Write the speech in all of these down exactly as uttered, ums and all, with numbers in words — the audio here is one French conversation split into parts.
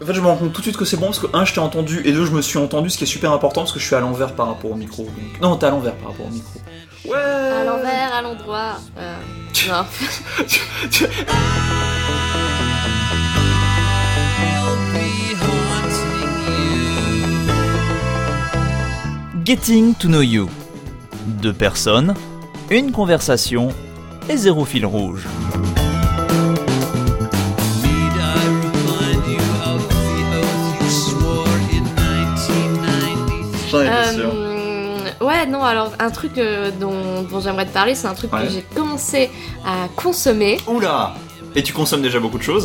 En fait, je me rends compte tout de suite que c'est bon parce que un, je t'ai entendu et deux, je me suis entendu, ce qui est super important parce que je suis à l'envers par rapport au micro. Donc... Non, t'es à l'envers par rapport au micro. Ouais. À l'envers, à l'endroit. Euh... non. Getting to know you. Deux personnes, une conversation et zéro fil rouge. Euh, ouais, non, alors un truc euh, dont, dont j'aimerais te parler, c'est un truc ouais. que j'ai commencé à consommer. Oula! Et tu consommes déjà beaucoup de choses?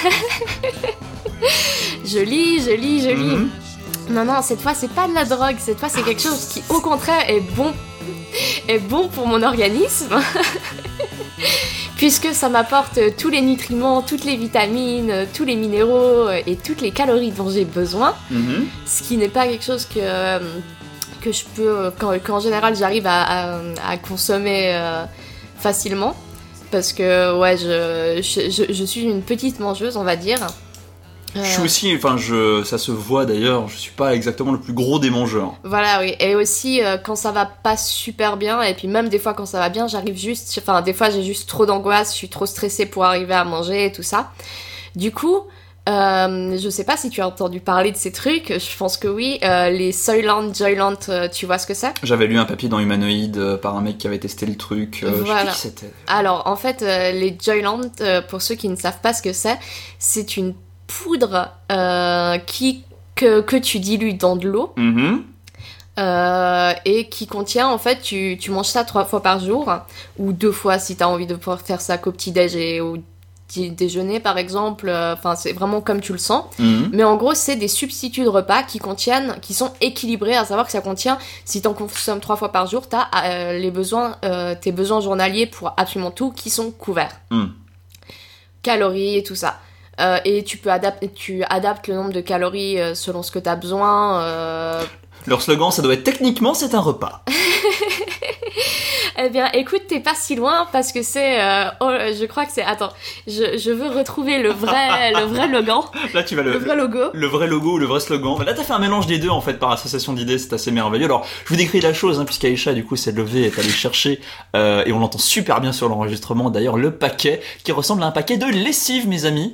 Je lis, je lis, je lis. Mm-hmm. Non, non, cette fois, c'est pas de la drogue, cette fois, c'est quelque chose qui, au contraire, est bon, est bon pour mon organisme. Puisque ça m'apporte tous les nutriments, toutes les vitamines, tous les minéraux et toutes les calories dont j'ai besoin. Mm-hmm. Ce qui n'est pas quelque chose que, que je peux, qu'en, qu'en général j'arrive à, à, à consommer euh, facilement. Parce que ouais, je, je, je suis une petite mangeuse, on va dire. Euh... Je suis aussi, enfin, je, ça se voit d'ailleurs, je suis pas exactement le plus gros des mangeurs. Voilà, oui. Et aussi, euh, quand ça va pas super bien, et puis même des fois quand ça va bien, j'arrive juste, enfin, des fois j'ai juste trop d'angoisse, je suis trop stressée pour arriver à manger et tout ça. Du coup, euh, je sais pas si tu as entendu parler de ces trucs, je pense que oui, euh, les Soylent, Joylant, euh, tu vois ce que c'est ? J'avais lu un papier dans Humanoid euh, par un mec qui avait testé le truc, euh, voilà. Je sais plus qui c'était. Alors, en fait, euh, les Joylant, euh, pour ceux qui ne savent pas ce que c'est, c'est une poudre euh, qui, que, que tu dilues dans de l'eau mmh. euh, et qui contient, en fait, tu, tu manges ça trois fois par jour ou deux fois si tu as envie de pouvoir faire ça qu'au petit-déj et au déjeuner, par exemple. Enfin, euh, c'est vraiment comme tu le sens. Mmh. Mais en gros, c'est des substituts de repas qui contiennent, qui sont équilibrés, à savoir que ça contient, si tu en consommes trois fois par jour, tu as euh, les besoins, euh, tes besoins journaliers pour absolument tout qui sont couverts. Mmh. Calories et tout ça. Euh, et tu peux adapter, tu adaptes le nombre de calories euh, selon ce que tu as besoin. Euh... Leur slogan, ça doit être techniquement, c'est un repas. Eh bien, écoute, t'es pas si loin parce que c'est, euh, oh, je crois que c'est, attends, je, je veux retrouver le vrai, le vrai logo. Là, tu vas le, le vrai logo, le, le vrai logo ou le vrai slogan. Là, t'as fait un mélange des deux en fait par association d'idées, c'est assez merveilleux. Alors, je vous décris la chose, hein, puisqu'Aïcha du coup s'est levée, est allée chercher euh, et on l'entend super bien sur l'enregistrement. D'ailleurs, le paquet qui ressemble à un paquet de lessive, mes amis.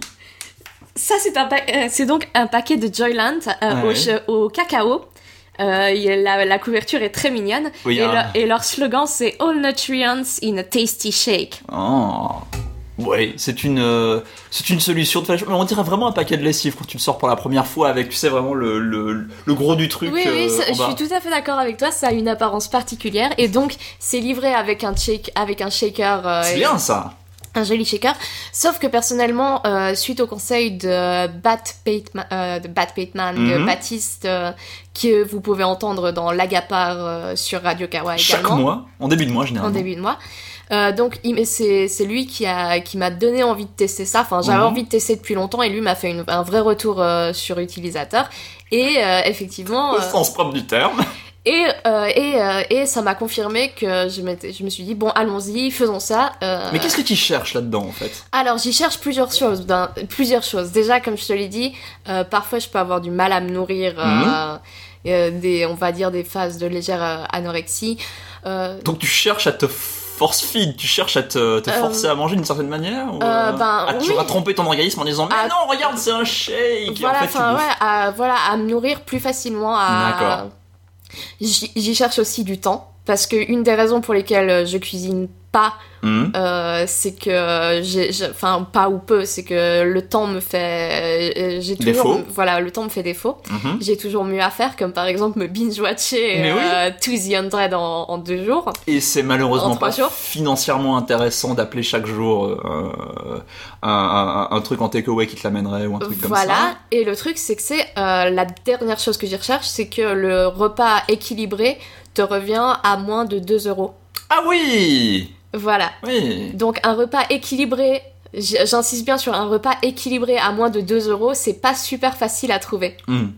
Ça, c'est, un pa- euh, c'est donc un paquet de Joylant euh, ouais. au, au cacao. Euh, la, la couverture est très mignonne. Oui, et, hein. le, et leur slogan, c'est All Nutrients in a Tasty Shake. Oh. Ouais, c'est une, euh, c'est une solution de fashion. On dirait vraiment un paquet de lessive quand tu le sors pour la première fois avec, tu sais, vraiment le, le, le gros du truc. Oui, oui, euh, je suis tout à fait d'accord avec toi. Ça a une apparence particulière. Et donc, c'est livré avec un, shake, avec un shaker. Euh, c'est bien ça. Un joli shaker, sauf que personnellement, euh, suite au conseil de Bat Bateman, euh, de, Bat Bateman, mm-hmm. de Baptiste, euh, que vous pouvez entendre dans l'Agapar euh, sur Radio Kawa également. Chaque mois, en début de mois généralement. En début de mois. Euh, donc il, c'est, c'est lui qui, a, qui m'a donné envie de tester ça. Enfin, j'avais mm-hmm. envie de tester depuis longtemps et lui m'a fait une, un vrai retour euh, sur utilisateur. Et euh, effectivement... Au euh, sens propre du terme. Et, euh, et, euh, et ça m'a confirmé que je, je me suis dit, bon, allons-y, faisons ça. Euh... Mais qu'est-ce que tu cherches là-dedans, en fait ? Alors, j'y cherche plusieurs choses. Ben, plusieurs choses. Déjà, comme je te l'ai dit, euh, parfois, je peux avoir du mal à me nourrir, euh, mmh. euh, des, on va dire, des phases de légère euh, anorexie. Euh... Donc, tu cherches à te force feed, tu cherches à te, te forcer euh... à manger d'une certaine manière ou euh, ben, à, oui. à tromper ton organisme en disant, mais à... non, regarde, c'est un shake. Voilà, en fait, ouais, à, voilà, à me nourrir plus facilement. À... D'accord. J'y, j'y cherche aussi du temps, parce que une des raisons pour lesquelles je cuisine pas, mmh. euh, c'est que j'ai, enfin pas ou peu, c'est que le temps me fait, j'ai toujours, défaut. Voilà, le temps me fait défaut. Mmh. J'ai toujours mieux à faire, comme par exemple me binge-watcher euh, oui. To the Hundred en, en deux jours. Et c'est malheureusement pas jours. financièrement intéressant d'appeler chaque jour euh, un, un, un truc en takeaway qui te l'amènerait ou un truc voilà. comme ça. Voilà. Et le truc, c'est que c'est euh, la dernière chose que j'y recherche, c'est que le repas équilibré te revient à moins de deux euros. Ah oui! Voilà. Oui. Donc un repas équilibré, j'insiste bien sur un repas équilibré à moins de deux euros, c'est pas super facile à trouver. Mm.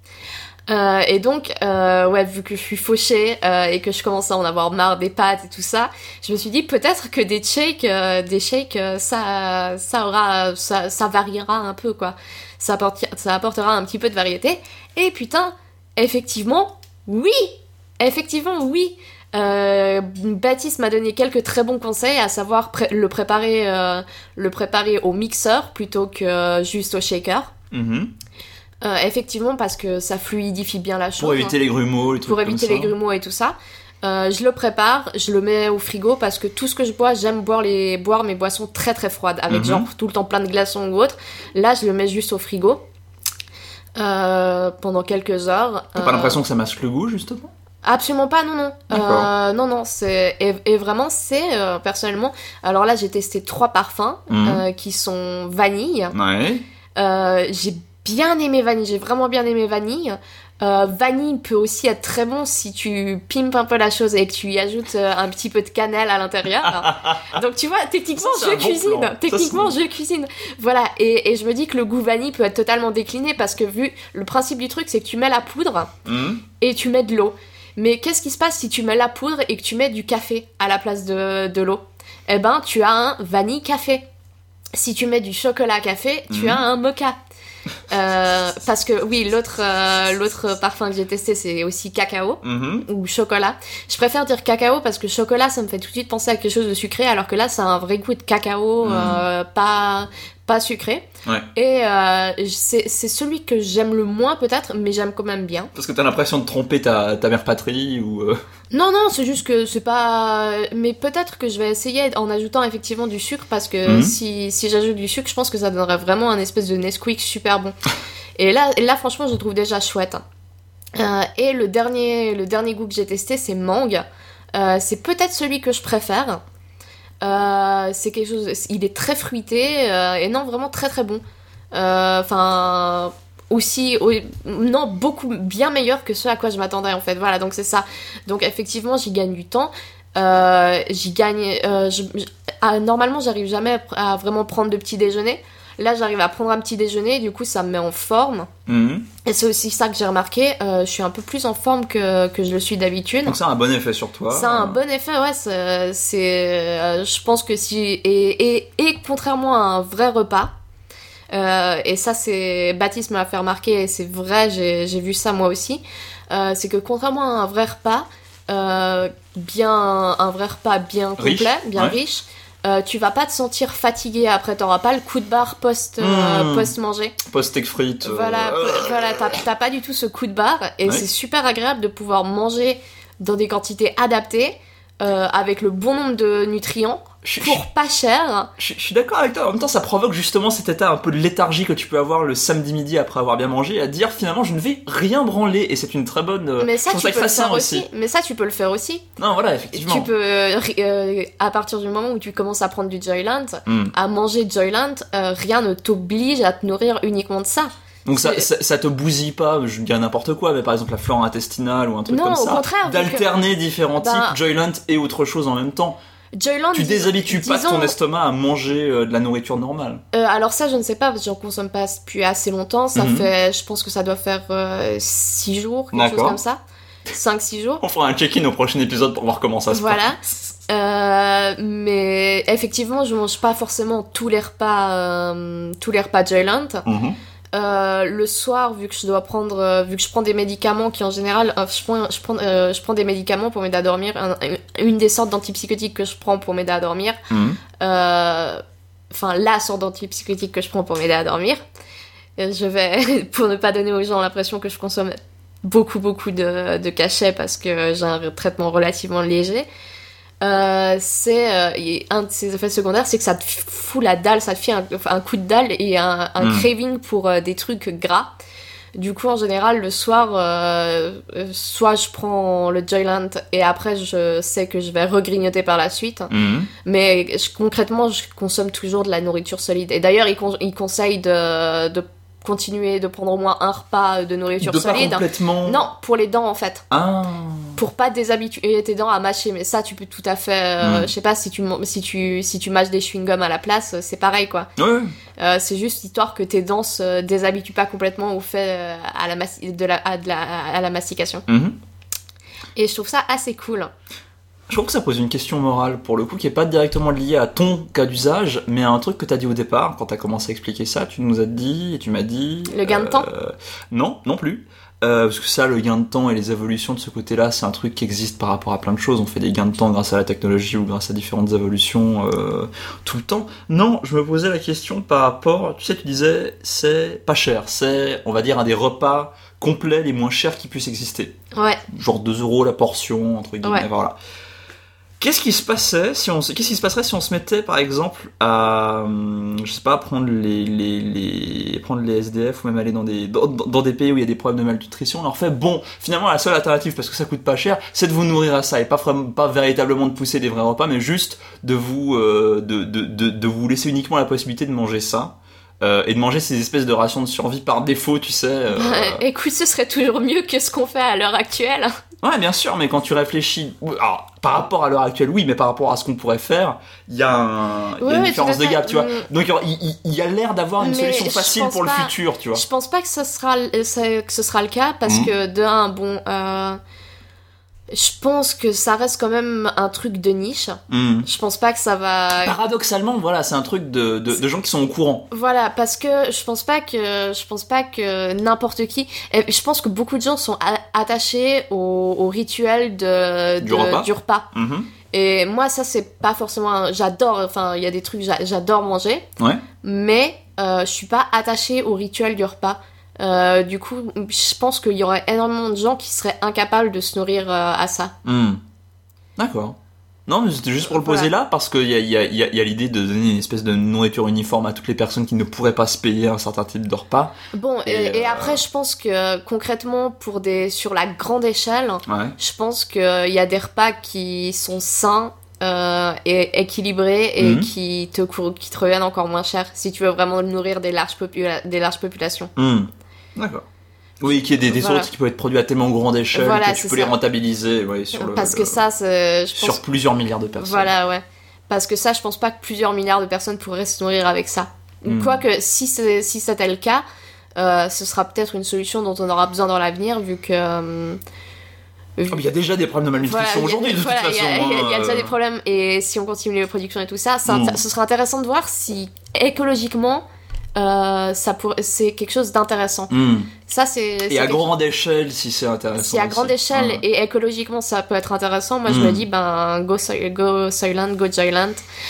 Euh, et donc, euh, ouais, vu que je suis fauchée euh, et que je commence à en avoir marre des pâtes et tout ça, je me suis dit peut-être que des shakes, euh, des shakes, euh, ça, ça aura, ça, ça variera un peu quoi. ça, apporte, ça apportera un petit peu de variété. Et putain, effectivement, oui, effectivement, oui. Euh, Baptiste m'a donné quelques très bons conseils, à savoir pré- le préparer, euh, le préparer au mixeur plutôt que juste au shaker. Mm-hmm. Euh, effectivement, parce que ça fluidifie bien la chose. Pour éviter hein. les grumeaux, les trucs Pour comme éviter ça. les grumeaux et tout ça. Euh, je le prépare, je le mets au frigo parce que tout ce que je bois, j'aime boire, les, boire mes boissons très très froides, avec Mm-hmm. genre tout le temps plein de glaçons ou autre. Là, je le mets juste au frigo euh, pendant quelques heures. T'as Euh, pas l'impression que ça masque le goût, justement? Absolument pas, non, non. D'accord. Euh, non, non, c'est... Et, et vraiment, c'est, euh, personnellement... Alors là, j'ai testé trois parfums Mhm. euh, qui sont vanille. Ouais. Euh, j'ai bien aimé vanille, j'ai vraiment bien aimé vanille. Euh, vanille peut aussi être très bon si tu pimpes un peu la chose et que tu y ajoutes euh, un petit peu de cannelle à l'intérieur. Donc tu vois, techniquement, Ça, c'est je un bon cuisine. plan. Techniquement, Ça, je cuisine. Voilà, et, et je me dis que le goût vanille peut être totalement décliné parce que vu le principe du truc, c'est que tu mets la poudre Mhm. et tu mets de l'eau. Mais qu'est-ce qui se passe si tu mets la poudre et que tu mets du café à la place de, de l'eau? Eh ben, tu as un vanille café. Si tu mets du chocolat café, tu Mhm. as un mocha. Euh, parce que oui, l'autre euh, l'autre parfum que j'ai testé, c'est aussi cacao Mhm. ou chocolat. Je préfère dire cacao parce que chocolat, ça me fait tout de suite penser à quelque chose de sucré, alors que là, ça a un vrai goût de cacao, Mhm. euh, pas pas sucré. Ouais. Et euh, c'est c'est celui que j'aime le moins peut-être, mais j'aime quand même bien. Parce que t'as l'impression de tromper ta, ta mère patrie ou... euh, Non, non, c'est juste que c'est pas... Mais peut-être que je vais essayer en ajoutant effectivement du sucre, parce que Mhm. si, si j'ajoute du sucre, je pense que ça donnerait vraiment un espèce de Nesquik super bon. Et là, là franchement, je le trouve déjà chouette. Euh, et le dernier, le dernier goût que j'ai testé, c'est mangue. Euh, c'est peut-être celui que je préfère. Euh, c'est quelque chose... Il est très fruité, euh, et non, vraiment très très bon. Enfin... aussi, oui, non, beaucoup bien meilleur que ce à quoi je m'attendais en fait. Voilà, donc c'est ça. Donc effectivement, j'y gagne du temps. Euh, j'y gagne. Euh, je, je- ah, normalement, j'arrive jamais à, à vraiment prendre de petit déjeuner. Là, j'arrive à prendre un petit déjeuner. Du coup, ça me met en forme. Mhm. Et c'est aussi ça que j'ai remarqué. Euh, je suis un peu plus en forme que, que je le suis d'habitude. Donc ça a un bon effet sur toi. Ça a un bon effet, ouais. C'est, c'est, euh, je pense que si et, et, et contrairement à un vrai repas. Euh, et ça, c'est Baptiste me l'a fait remarquer, et c'est vrai, j'ai, j'ai vu ça moi aussi. Euh, c'est que contrairement à un vrai repas, euh, bien, un vrai repas bien complet, Riche, bien ouais. riche, euh, tu vas pas te sentir fatigué après. T'auras pas le coup de barre post, euh, Mmh. post manger. Post-steak frites. euh, Voilà, euh, p- voilà, t'as, t'as pas du tout ce coup de barre, et Ouais. c'est super agréable de pouvoir manger dans des quantités adaptées, euh, avec le bon nombre de nutriments, je- je- pour pas cher. Je, je suis d'accord avec toi. En même temps, ça provoque justement cet état un peu de léthargie que tu peux avoir le samedi midi après avoir bien mangé, à dire finalement je ne vais rien branler. Et c'est une très bonne. euh, Mais ça, je pense tu que peux le sain faire aussi. Mais ça, tu peux le faire aussi. Non, voilà, effectivement. Tu peux, euh, ri- euh, à partir du moment où tu commences à prendre du Joyland, Hmm. à manger Joyland, euh, rien ne t'oblige à te nourrir uniquement de ça. Donc ça, c'est- ça, ça te bousille pas, je dis n'importe quoi, mais par exemple la flore intestinale ou un truc Non, comme au ça. contraire, vu que- D'alterner différents Bah- types, Joyland et autre chose en même temps. Joyland, Tu dis- déshabitues pas disons- ton estomac à manger euh, de la nourriture normale. Euh, alors ça, je ne sais pas, parce que j'en consomme pas depuis assez longtemps. Ça Mhm. fait, je pense que ça doit faire six jours, quelque chose D'accord. comme ça. cinq six jours. On fera un check-in au prochain épisode pour voir comment ça se Voilà. passe. Euh, mais effectivement, je mange pas forcément tous les repas, euh, tous les repas Joyland. Mhm. Euh, le soir, vu que je dois prendre, euh, vu que je prends des médicaments qui en général, euh, je prends, je prends, euh, je prends des médicaments pour m'aider à dormir. Un- une des sortes d'antipsychotiques que je prends pour m'aider à dormir. Mhm. Euh, Enfin, la sorte d'antipsychotique que je prends pour m'aider à dormir. Euh, Je vais, pour ne pas donner aux gens l'impression que je consomme beaucoup, beaucoup de, de cachets parce que j'ai un traitement relativement léger. Euh, c'est euh, y- un de ses effets secondaires, c'est que ça te fout la dalle, ça te fait un, un coup de dalle et un, un Mm. craving pour euh, des trucs gras. Du coup, en général, le soir, euh, euh, soit je prends le Joyland et après je sais que je vais regrignoter par la suite. Mhm. Mais je- concrètement, je consomme toujours de la nourriture solide. Et d'ailleurs, il, con- il conseille de, de continuer de prendre au moins un repas de nourriture De pas solide. complètement. Non, pour les dents en fait. Ah. Pour pas déshabituer tes dents à mâcher. Mais ça, tu peux tout à fait. euh, Mm. Je sais pas, si tu, man- si, tu, si tu mâches des chewing-gums à la place, c'est pareil quoi. Ouais. Euh, c'est juste histoire que tes dents se déshabituent pas complètement au fait euh, à la, massi- de la, à, de la, à la mastication. Mhm. Et je trouve ça assez cool. Je trouve que ça pose une question morale, pour le coup, qui est pas directement liée à ton cas d'usage, mais à un truc que t'as dit au départ, quand t'as commencé à expliquer ça, tu nous as dit, et tu m'as dit... Le gain de temps ? Non, non plus. Euh, parce que ça, le gain de temps et les évolutions de ce côté-là, c'est un truc qui existe par rapport à plein de choses. On fait des gains de temps grâce à la technologie ou grâce à différentes évolutions euh, tout le temps. Non, je me posais la question par rapport... Tu sais, tu disais, c'est pas cher. C'est, on va dire, un des repas complets les moins chers qui puissent exister. Ouais. Genre deux euros la portion, entre guillemets, Ouais. voilà. Qu'est-ce qui se passait si on, qu'est-ce qui se passerait si on se mettait par exemple à, hum, je sais pas, prendre les, les, les, prendre les S D F ou même aller dans des, dans, dans des pays où il y a des problèmes de malnutrition, on leur fait bon, finalement la seule alternative parce que ça coûte pas cher, c'est de vous nourrir à ça et pas vraiment, pas véritablement de pousser des vrais repas, mais juste de vous, euh, de, de, de, de vous laisser uniquement la possibilité de manger ça. Euh, et de manger ces espèces de rations de survie par défaut, tu sais. Euh... Écoute, ce serait toujours mieux que ce qu'on fait à l'heure actuelle. Ouais, bien sûr, mais quand tu réfléchis... Alors, par rapport à l'heure actuelle, oui, mais par rapport à ce qu'on pourrait faire, il y a, un... ouais, y a une ouais, différence de gap, tu vois. Mm. Donc, il, il, il y a l'air d'avoir une Mais solution je facile pense pour pas- le futur, tu vois. Je pense pas que ce sera, que ce sera le cas, parce Mhm. que de un, bon... Euh, je pense que ça reste quand même un truc de niche. Mm. Je pense pas que ça va... Paradoxalement, voilà, c'est un truc de, de, de gens qui sont au courant. Voilà, parce que je pense pas que je pense pas que n'importe qui. Et je pense que beaucoup de gens sont a- attachés au, au rituel de, Du de- repas. du repas. Mhm. Et moi, ça c'est pas forcément. un- J'adore. Enfin, il y a des trucs j'a- j'adore manger, Ouais. mais euh, je suis pas attachée au rituel du repas. Euh, du coup, je pense qu'il y aurait énormément de gens qui seraient incapables de se nourrir euh, à ça. Mm. D'accord. Non, mais c'était juste pour le poser Voilà. là, parce qu'il y a, il y, a, il y, a, il y a l'idée de donner une espèce de nourriture uniforme à toutes les personnes qui ne pourraient pas se payer un certain type de repas. Bon, et, Et, et euh, après, je pense que concrètement, pour des sur la grande échelle, Ouais. je pense qu'il y a des repas qui sont sains euh, et équilibrés et Mhm. qui, te, cour- qui te reviennent encore moins cher si tu veux vraiment nourrir des larges, popula- des larges populations. Mm. D'accord. Oui, qu'il y ait des, des Voilà. autres qui peuvent être produits à tellement grande échelle Voilà, que tu c'est peux les ça. rentabiliser ouais, sur le, Parce le- que ça, c'est, je sur pense... plusieurs milliards de personnes. Voilà, ouais. Parce que ça, je pense pas que plusieurs milliards de personnes pourraient se nourrir avec ça. Mhm. Quoique, si, c'est, si c'était le cas, euh, ce sera peut-être une solution dont on aura besoin dans l'avenir, vu que... euh, vu- Oh, mais il y a déjà des problèmes de malnutrition Voilà, il y a- aujourd'hui, de voilà, toute il y façon. a- il y a, il y a hein, déjà euh. des problèmes, et si on continue les productions et tout ça, ça Mm. ce sera intéressant de voir si écologiquement, euh, ça pour... c'est quelque chose d'intéressant. Mm. Ça, c'est... Et c'est à quelque- grande échelle, si c'est intéressant. Si à grande aussi. échelle Ouais. et écologiquement ça peut être intéressant, moi je Mm. me dis, ben, go, Soy- go Soylent, go Joyland.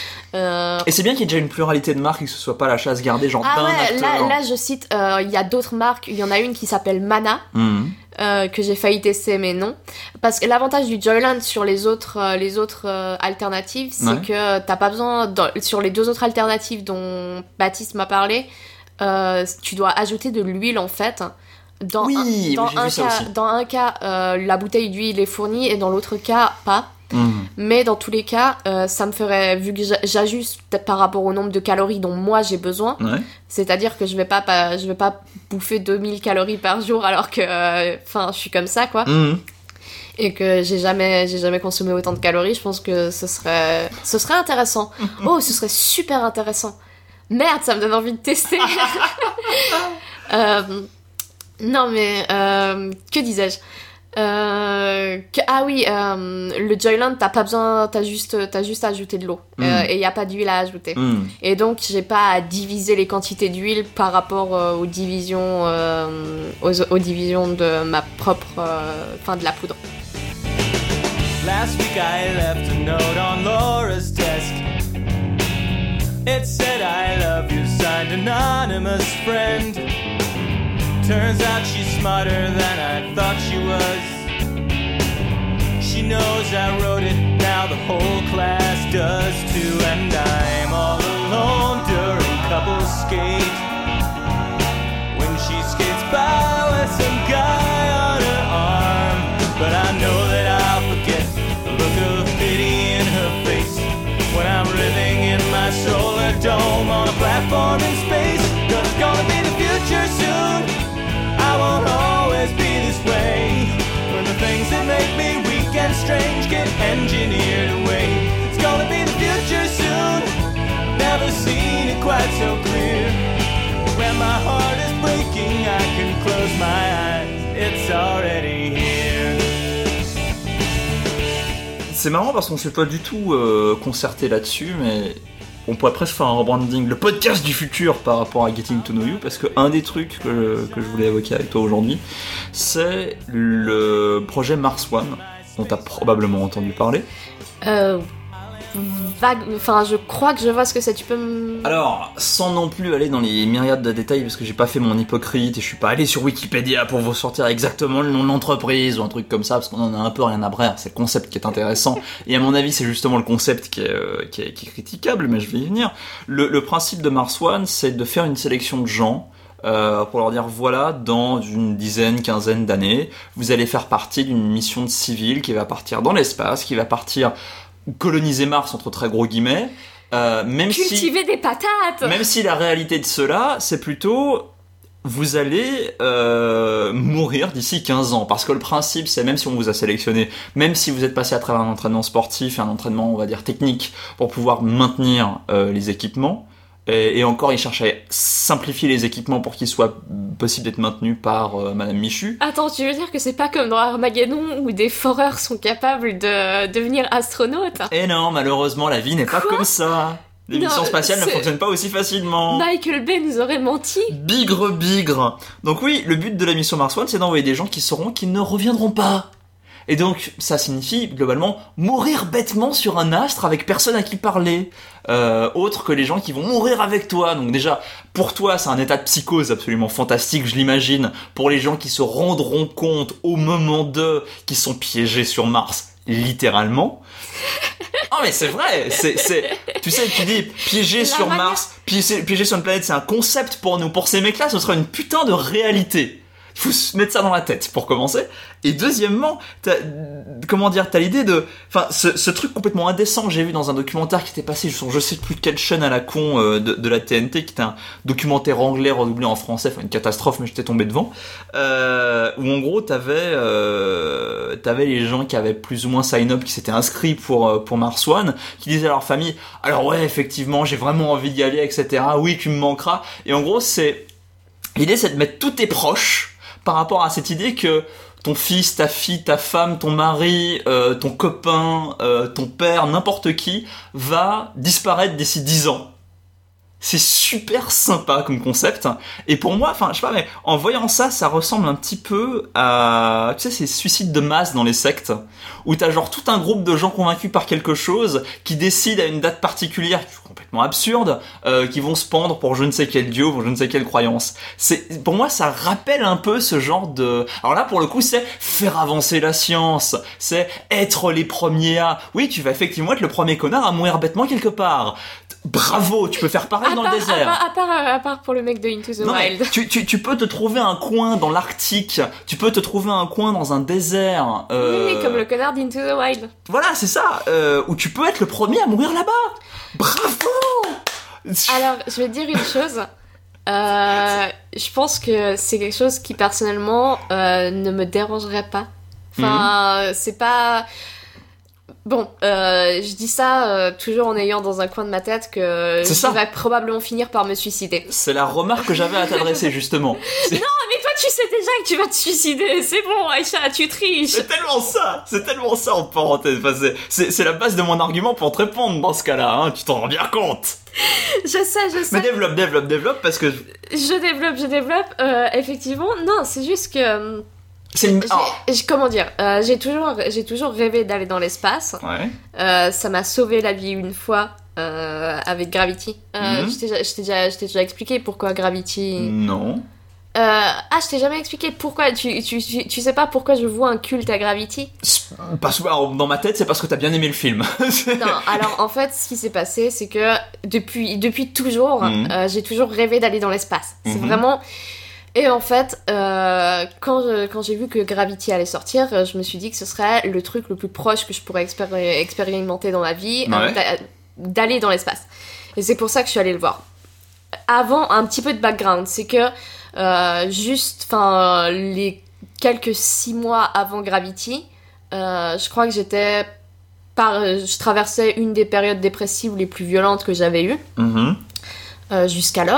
Euh, Et c'est bien qu'il y ait déjà une pluralité de marques et que ce soit pas la chasse gardée, genre Ah d'un ouais, là, acteur. là je cite, euh, il y a d'autres marques, il y en a une qui s'appelle Mana, Mm. euh, que j'ai failli tester mais non. Parce que l'avantage du Joyland sur les autres, euh, les autres euh, alternatives, c'est Ouais. que t'as pas besoin, dans- sur les deux autres alternatives dont Baptiste m'a parlé, euh, tu dois ajouter de l'huile en fait. Dans Oui, un, oui, dans j'ai un vu ça cas, aussi. dans un cas euh, la bouteille d'huile est fournie et dans l'autre cas, pas. Mm. Mais dans tous les cas, euh, ça me ferait, vu que j'a- j'ajuste peut-être par rapport au nombre de calories dont moi j'ai besoin, Ouais. c'est-à-dire que je vais pas, pas- je vais pas bouffer deux mille calories par jour alors que, enfin, je suis comme ça, quoi, Mm. et que j'ai jamais, j'ai jamais consommé autant de calories. Je pense que ce serait, ce serait intéressant. Oh, ce serait super intéressant. Merde, ça me donne envie de tester. Euh, non, mais euh, que disais-je? Euh, que- ah oui, euh, le Joyland, t'as pas besoin, t'as juste, t'as juste à ajouter de l'eau. Mm. Euh, et il y a pas d'huile à ajouter. Mm. Et donc, j'ai pas à diviser les quantités d'huile par rapport euh, aux divisions, euh, aux, aux divisions de ma propre, euh, enfin de la poudre. Last week I left a note on Laura's desk. It said I love you, signed anonymous friend. Turns out she's smarter than I thought she was. She knows I wrote it, now the whole class does too. And I'm all alone during couples skate, when she skates by with some guy on her arm. But I know that I'll forget the look of pity in her face when I'm living in my solar dome on a platform in space. Cause it's gonna be the future soon. I won't always be this way, when the things that make me weak and strange get engineered away. It's gonna be the future soon. Never seen it quite so clear. When my heart is breaking, I can close my eyes. It's already here. c'est marrant parce qu'on s'est pas du tout euh, concerté là-dessus, mais on pourrait presque faire un rebranding, le podcast du futur par rapport à Getting to Know You, parce que un des trucs que, que je voulais évoquer avec toi aujourd'hui, c'est le projet Mars One, dont tu as probablement entendu parler. Euh... Vague, enfin je crois que je vois ce que c'est, tu peux me... Alors, sans non plus aller dans les myriades de détails, parce que j'ai pas fait mon hypocrite et je suis pas allé sur Wikipédia pour vous sortir exactement le nom de l'entreprise ou un truc comme ça, parce qu'on en a un peu rien à brère, c'est le concept qui est intéressant, et à mon avis c'est justement le concept qui est, euh, qui est, qui est critiquable, mais je vais y venir. Le, le principe de Mars One, c'est de faire une sélection de gens, Euh, pour leur dire voilà, dans une dizaine, quinzaine d'années, vous allez faire partie d'une mission de civil qui va partir dans l'espace, qui va partir coloniser Mars entre très gros guillemets, euh, même cultiver si, des patates. Même si la réalité de cela, c'est plutôt vous allez euh, mourir d'ici quinze ans, parce que le principe c'est, même si on vous a sélectionné, même si vous êtes passé à travers un entraînement sportif et un entraînement on va dire technique pour pouvoir maintenir euh, les équipements, et, et encore ils cherchent à simplifier les équipements pour qu'ils soient possibles d'être maintenus par euh, Madame Michu. Attends, tu veux dire que c'est pas comme dans Armageddon où des foreurs sont capables de devenir astronautes? Et non, malheureusement la vie n'est pas Quoi? comme ça. Les Non, missions spatiales c'est- ne fonctionnent pas aussi facilement. Michael Bay nous aurait menti. Bigre bigre. Donc oui, le but de la mission Mars One, c'est d'envoyer des gens qui sauront qu'ils ne reviendront pas. Et donc, ça signifie, globalement, mourir bêtement sur un astre avec personne à qui parler. Euh, autre que les gens qui vont mourir avec toi. Donc déjà, pour toi, c'est un état de psychose absolument fantastique, je l'imagine. Pour les gens qui se rendront compte au moment de qu'ils sont piégés sur Mars, littéralement. Oh mais c'est vrai, c'est, c'est, tu sais, tu dis piégé La sur manière- Mars, piégé, piégé sur une planète, c'est un concept pour nous. Pour ces mecs-là, ce sera une putain de réalité. Il faut se mettre ça dans la tête, pour commencer. Et deuxièmement, t'as, comment dire, t'as l'idée de, enfin, ce, ce truc complètement indécent que j'ai vu dans un documentaire qui était passé sur je sais plus quelle chaîne à la con euh, de, de la T N T, qui était un documentaire anglais redoublé en français, enfin une catastrophe, mais j'étais tombé devant, euh, où en gros t'avais, euh, t'avais les gens qui avaient plus ou moins sign up, qui s'étaient inscrits pour euh, pour Mars One, qui disaient à leur famille, alors ouais, effectivement, j'ai vraiment envie d'y aller, et cetera. Oui, tu me manqueras. Et en gros, c'est l'idée, c'est de mettre tous tes proches par rapport à cette idée que ton fils, ta fille, ta femme, ton mari, euh, ton copain, euh, ton père, n'importe qui, va disparaître d'ici dix ans. C'est super sympa comme concept. Et pour moi, enfin, je sais pas, mais en voyant ça, ça ressemble un petit peu à, tu sais, ces suicides de masse dans les sectes, où t'as genre tout un groupe de gens convaincus par quelque chose, qui décident à une date particulière, qui est complètement absurde, euh, qui vont se pendre pour je ne sais quel dieu, pour je ne sais quelle croyance. C'est, pour moi, ça rappelle un peu ce genre de... Alors là, pour le coup, c'est faire avancer la science, c'est être les premiers à... Oui, tu vas effectivement être le premier connard à mourir bêtement quelque part. Bravo, tu peux faire pareil À dans part, le désert. à, part, à, part, à part pour le mec de Into the Non, mais Wild. tu, tu, tu peux te trouver un coin dans l'Arctique, tu peux te trouver un coin dans un désert. Euh... Oui, comme le connard d'Into the Wild. Voilà, c'est ça, euh, où tu peux être le premier à mourir là-bas. Bravo. Alors, je vais te dire une chose. Euh, je pense que c'est quelque chose qui, personnellement, euh, ne me dérangerait pas. Enfin, c'est pas... Bon, euh, je dis ça euh, toujours en ayant dans un coin de ma tête que C'est je ça. vais probablement finir par me suicider. C'est la remarque que j'avais à t'adresser, justement. C'est, Mais toi, tu sais déjà que tu vas te suicider. C'est bon, Aïcha, tu triches. c'est tellement ça, c'est tellement ça en parenthèse. Enfin, c'est, c'est, c'est la base de mon argument pour te répondre dans ce cas-là, hein, tu t'en rends bien compte. Je sais, je sais. Mais développe, développe, développe, parce que Je développe, je développe. Euh, effectivement, non, c'est juste que... euh, c'est une... j'ai- Oh. j'ai- comment dire, euh, j'ai toujours, j'ai toujours rêvé d'aller dans l'espace. Ouais. Euh, ça m'a sauvé la vie une fois euh, avec Gravity. Euh, Mhm. je, t'ai, déjà- je, t'ai déjà, je t'ai déjà expliqué pourquoi Gravity. Non. Euh, ah, je t'ai jamais expliqué pourquoi. Tu, tu, tu, tu sais pas pourquoi je vois un culte à Gravity? Parce que, alors, dans ma tête, c'est parce que t'as bien aimé le film. Non, alors en fait, ce qui s'est passé, c'est que depuis, depuis toujours, Mhm. euh, j'ai toujours rêvé d'aller dans l'espace. C'est Mhm. vraiment. Et en fait, euh, quand, je- quand j'ai vu que Gravity allait sortir, euh, je me suis dit que ce serait le truc le plus proche que je pourrais expéri- expérimenter dans ma vie, Ouais. euh, d'a- d'aller dans l'espace. Et c'est pour ça que je suis allée le voir. Avant, un petit peu de background, c'est que euh, juste, enfin, les quelques six mois avant Gravity, euh, je crois que j'étais par, je traversais une des périodes dépressives les plus violentes que j'avais eues Mhm. euh, jusqu'alors.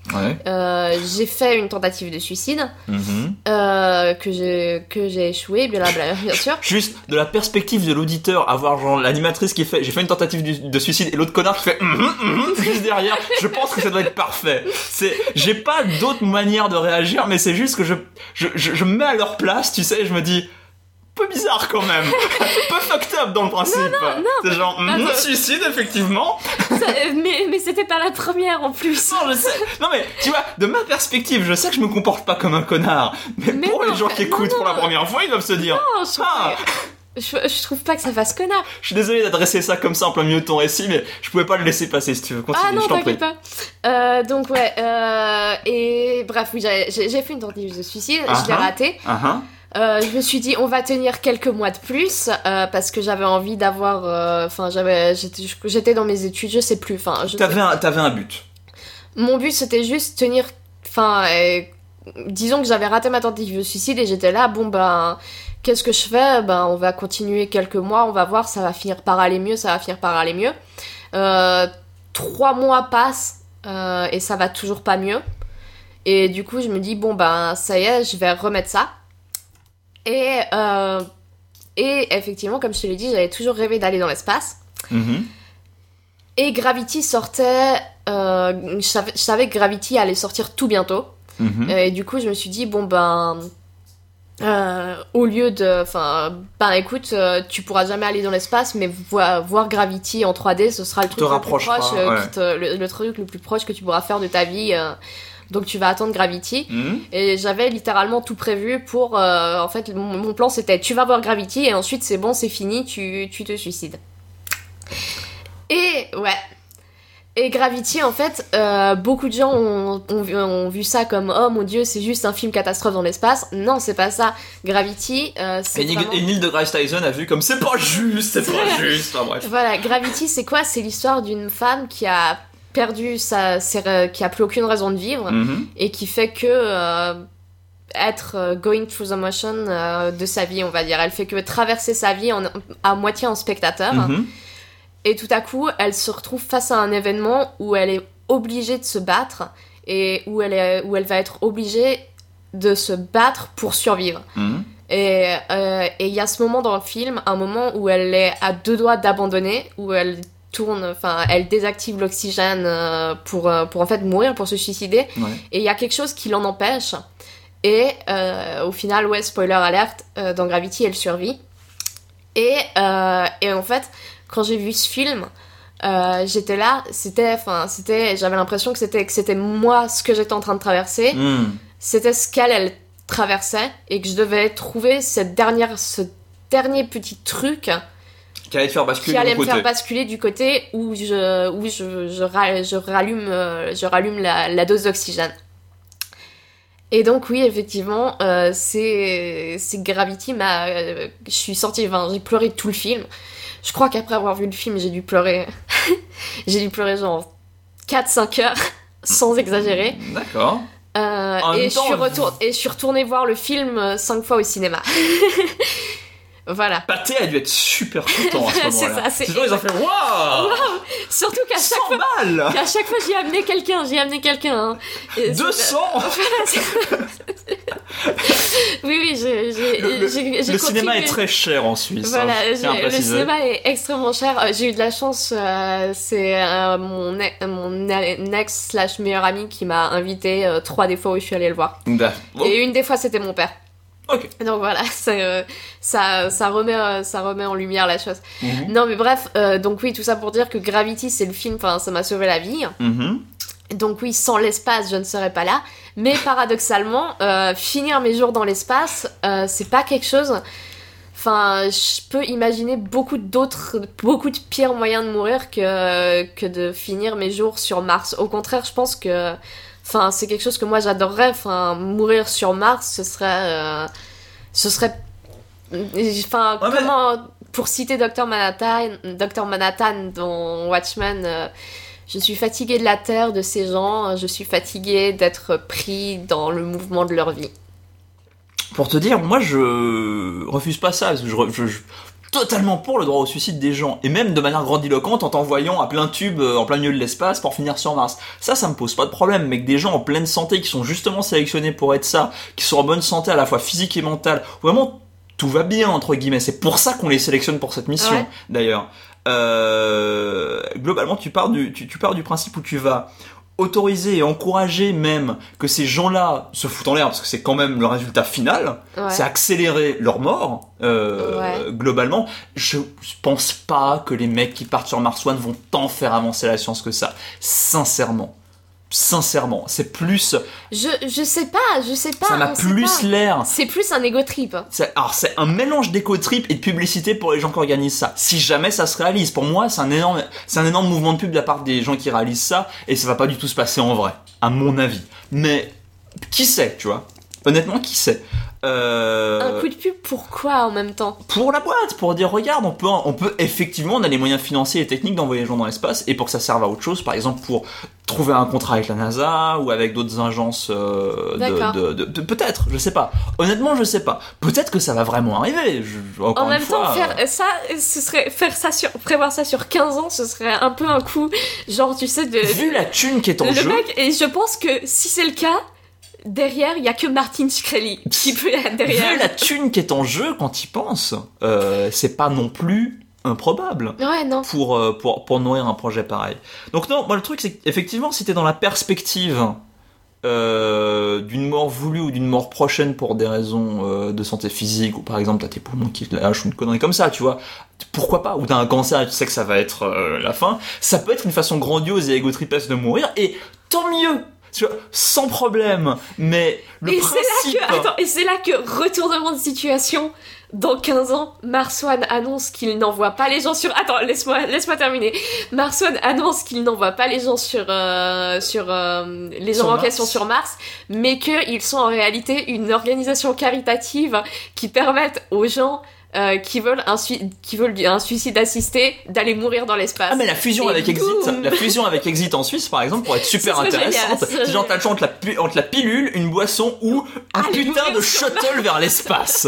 Ouais. Euh, j'ai fait une tentative de suicide Mhm. euh, que j'ai que j'ai échoué, bien, bien, bien sûr. Juste de la perspective de l'auditeur, avoir genre l'animatrice qui fait j'ai fait une tentative du- de suicide et l'autre connard qui fait mhm, mhm, juste derrière, je pense que ça doit être parfait. C'est j'ai pas d'autre manière de réagir, mais c'est juste que je je je, je me mets à leur place, tu sais, et je me dis peu bizarre quand même, peu fucked up dans le principe. Non, non, c'est genre mhm, attends. suicide effectivement. Ça- mais mais c'était pas la première en plus. Non, je sais. Non mais tu vois, de ma perspective, je sais que je me comporte pas comme un connard, mais, Mais pour non, les gens qui non, écoutent pour la non. première fois, ils doivent se dire Non, je trouve, ah. pas, je, je trouve pas que ça fasse connard. Je suis désolé d'adresser ça comme ça en plein milieu de ton récit, mais je pouvais pas le laisser passer si tu veux. Continue, Ah non, je t'en prie. t'inquiète pas. Euh, donc ouais, euh, et bref, oui, j'ai, j'ai j'ai fait une tentative de suicide, je l'ai Uh-huh. ratée. Uh-huh. Euh, je me suis dit, on va tenir quelques mois de plus, euh, parce que j'avais envie d'avoir... Enfin, j'avais, j'étais, j'étais dans mes études, je sais plus. Enfin, je sais- T'avais un, t'avais un but. Mon but, c'était juste tenir... Enfin, euh, disons que j'avais raté ma tentative de suicide et j'étais là, bon ben... Qu'est-ce que je fais? Ben, on va continuer quelques mois, on va voir, ça va finir par aller mieux, ça va finir par aller mieux. Euh, trois mois passent euh, et ça va toujours pas mieux. Et du coup, je me dis, bon ben, ça y est, je vais remettre ça. Et, euh, et effectivement, comme je te l'ai dit, j'avais toujours rêvé d'aller dans l'espace. Mhm. Et Gravity sortait... Euh, je, savais, je savais que Gravity allait sortir tout bientôt. Mhm. Et du coup, je me suis dit, bon ben... Euh, au lieu de... Enfin, ben écoute, euh, tu pourras jamais aller dans l'espace, mais voir, voir Gravity en trois D, ce sera le truc le plus rapprochera, proche, euh, ouais. qui te- le, le truc le plus proche que tu pourras faire de ta vie. euh, donc tu vas attendre Gravity. Mhm. Et j'avais littéralement tout prévu pour... euh, en fait, mon, mon plan, c'était tu vas voir Gravity, et ensuite, c'est bon, c'est fini, tu, tu te suicides. Et ouais... Et Gravity, en fait, euh, beaucoup de gens ont, ont, vu, ont vu ça comme « Oh mon dieu, c'est juste un film catastrophe dans l'espace ». Non, c'est pas ça. Gravity, euh, c'est Et, Neil- vraiment... et Neil deGrasse Tyson a vu comme c'est pas juste, c'est pas juste. Enfin bref. Voilà, Gravity, c'est quoi? C'est l'histoire d'une femme qui a perdu sa... ses- qui a plus aucune raison de vivre, Mhm. et qui fait que... euh, être euh, going through the motion euh, de sa vie, on va dire. Elle fait que traverser sa vie en, à moitié en spectateur. Mhm. Et tout à coup, elle se retrouve face à un événement où elle est obligée de se battre et où elle, est, où elle va être obligée de se battre pour survivre. Mhm. Et euh, et il y a ce moment dans le film, un moment où elle est à deux doigts d'abandonner, où elle tourne, enfin, elle désactive l'oxygène euh, pour, euh, pour en fait mourir, pour se suicider. Ouais. Et il y a quelque chose qui l'en empêche. Et euh, au final, ouais, spoiler alerte, euh, dans Gravity, elle survit. Et, euh, et en fait, quand j'ai vu ce film, euh, j'étais là, c'était, enfin, c'était, j'avais l'impression que c'était, que c'était moi ce que j'étais en train de traverser, Mhm. c'était ce qu'elle, elle traversait, et que je devais trouver cette dernière, ce dernier petit truc Qui allait te faire basculer qui allait de me mon faire côté. basculer du côté où je, où je, je, ra- je rallume, euh, je rallume la, la dose d'oxygène. Et donc oui, effectivement, euh, c'est, c'est Gravity m'a, euh, je suis sortie, enfin, j'ai pleuré tout le film. Je crois qu'après avoir vu le film, j'ai dû pleurer, j'ai dû pleurer genre quatre cinq heures, sans exagérer. D'accord. Euh, En même et, je temps, suis retour- et je suis retournée voir le film cinq fois au cinéma. Voilà. Pathé a dû être super content à ce C'est moment-là. ça, c'est Ces gens, ils ont fait waouh, Surtout qu'à chaque cent fois, balles, qu'à chaque fois j'y ai amené quelqu'un, j'y ai amené quelqu'un. Hein. Et deux c'est- cents. Oui, oui, j'ai, j'ai, Le, le- j'ai, j'ai le cinéma contribué. est très cher en Suisse. Voilà, hein, je tiens à j'ai- le préciser. cinéma est extrêmement cher. Euh, J'ai eu de la chance, euh, c'est euh, mon, e- mon ex slash meilleur ami qui m'a invité euh, trois des fois où je suis allée le voir. D'accord. Bon, Et une des fois, c'était mon père. ok. Donc voilà, c'est, euh, ça, ça, remet, euh, ça remet en lumière la chose. Mhm. Non mais bref, euh, donc oui, tout ça pour dire que Gravity, c'est le film, enfin ça m'a sauvé la vie. Mhm. Donc oui, sans l'espace, je ne serais pas là. Mais paradoxalement, euh, finir mes jours dans l'espace, euh, c'est pas quelque chose... Enfin, je peux imaginer beaucoup d'autres, beaucoup de pires moyens de mourir que, que de finir mes jours sur Mars. Au contraire, je pense que... Enfin, c'est quelque chose que moi j'adorerais. Enfin, mourir sur Mars, ce serait... euh, ce serait... Enfin, Ouais, mais- comment... Pour citer docteur Manhattan, docteur Manhattan dans Watchmen... euh, je suis fatiguée de la Terre, de ces gens, je suis fatiguée d'être pris dans le mouvement de leur vie. Pour te dire, moi je refuse pas ça, parce que je, re- je, je, totalement pour le droit au suicide des gens, et même de manière grandiloquente en t'envoyant à plein tube euh, en plein milieu de l'espace pour finir sur Mars. Ça, ça me pose pas de problème, mais que des gens en pleine santé, qui sont justement sélectionnés pour être ça, qui sont en bonne santé à la fois physique et mentale, vraiment tout va bien, entre guillemets, c'est pour ça qu'on les sélectionne pour cette mission, Ouais. d'ailleurs. Euh, globalement, tu pars du, tu, tu pars du principe où tu vas autoriser et encourager même que ces gens-là se foutent en l'air, parce que c'est quand même le résultat final, Ouais. c'est accélérer leur mort, euh, Ouais. globalement. Je pense pas que les mecs qui partent sur Mars One vont tant faire avancer la science que ça. Sincèrement. Sincèrement. C'est plus, Je, je sais pas, je sais pas. ça m'a on sait plus pas. l'air. C'est plus un ego trip. C'est, alors c'est un mélange d'éco-trip et de publicité pour les gens qui organisent ça. Si jamais ça se réalise, pour moi c'est un énorme, c'est un énorme mouvement de pub de la part des gens qui réalisent ça, et ça va pas du tout se passer en vrai, à mon avis. Mais qui sait, tu vois? Honnêtement, qui sait? Euh... Un coup de pub, pourquoi en même temps? Pour la boîte, pour dire regarde, on peut, on peut effectivement, on a les moyens financiers et techniques d'envoyer les gens dans l'espace, et pour que ça serve à autre chose, par exemple pour trouver un contrat avec la NASA ou avec d'autres agences euh, D'accord. de, de, de, de- peut-être, je sais pas. Honnêtement, je sais pas. Peut-être que ça va vraiment arriver. Je, encore En une même fois, temps, euh, faire ça, ce serait faire ça sur, prévoir ça sur quinze ans, ce serait un peu un coup, genre tu sais de. vu la thune qui est en le jeu, mec, et je pense que si c'est le cas, derrière il y a que Martin Shkreli qui peut être derrière. vu la thune qui est en jeu quand il pense, euh, c'est pas non plus improbable. Ouais, non. Pour, euh, pour, pour nourrir un projet pareil. Donc non, moi le truc c'est qu'effectivement si t'es dans la perspective euh, d'une mort voulue ou d'une mort prochaine pour des raisons euh, de santé physique, ou par exemple t'as tes poumons qui te lâchent ou une connerie comme ça, tu vois, pourquoi pas, ou t'as un cancer et tu sais que ça va être euh, la fin, ça peut être une façon grandiose et égotripesque de mourir, et tant mieux, tu vois, sans problème, mais le Et principe... c'est là que, attends, et c'est là que retournement de situation. Dans quinze ans, Mars One annonce qu'il n'envoie pas les gens sur... Attends, laisse-moi, laisse-moi terminer. Mars One annonce qu'il n'envoie pas les gens sur, euh, sur euh, les Sur embarcations Mars. sur Mars, mais qu'ils sont en réalité une organisation caritative qui permettent aux gens euh, qui veulent un sui- qui veulent un suicide assisté d'aller mourir dans l'espace. Ah mais la fusion Et avec Exit, boum. la fusion avec Exit en Suisse par exemple pourrait être super Ce serait intéressante. génial, ce C'est genre t'as le choix entre la, pu- entre la pilule, une boisson ou un Allez putain mourir de sur shuttle vers l'espace.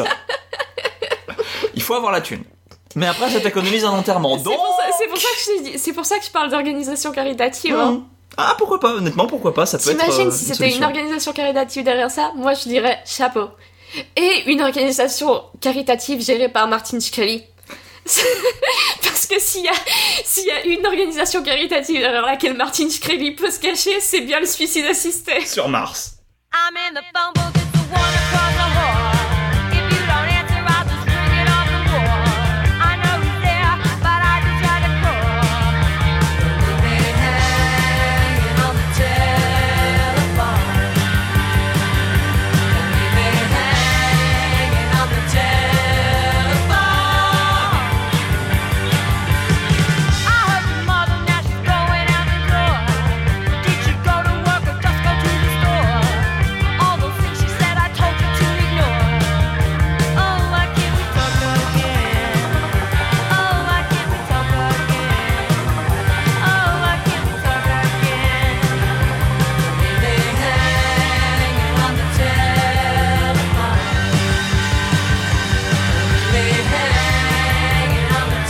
Il faut avoir la thune. Mais après ça t'économise un enterrement. C'est Donc pour ça, c'est pour ça que je dis- c'est pour ça que je parle d'organisation caritative. hein. Mmh. Ah pourquoi pas, honnêtement pourquoi pas, ça peut être T'imagines euh, si une c'était une solution. organisation caritative derrière ça? Moi, je dirais chapeau. Et une organisation caritative gérée par Martin Shkreli. Parce que s'il y a, s'il y a une organisation caritative derrière laquelle Martin Shkreli peut se cacher, c'est bien le suicide assisté. Sur Mars. I'm in the phone booth, it's the one across the hall. If you don't answer, I'll just bring it off the wall. I know who's there, but I just try to call. Leave me hanging on the telephone. Leave me hanging on the telephone. I heard your mother, now she's going out the door. Did she go to work or just go to the store? All those things she said I told you to ignore. Oh, why can't we talk again? Oh, why can't we talk again? Oh, why can't we talk again? Leave me hanging on the telephone. Leave me hanging on the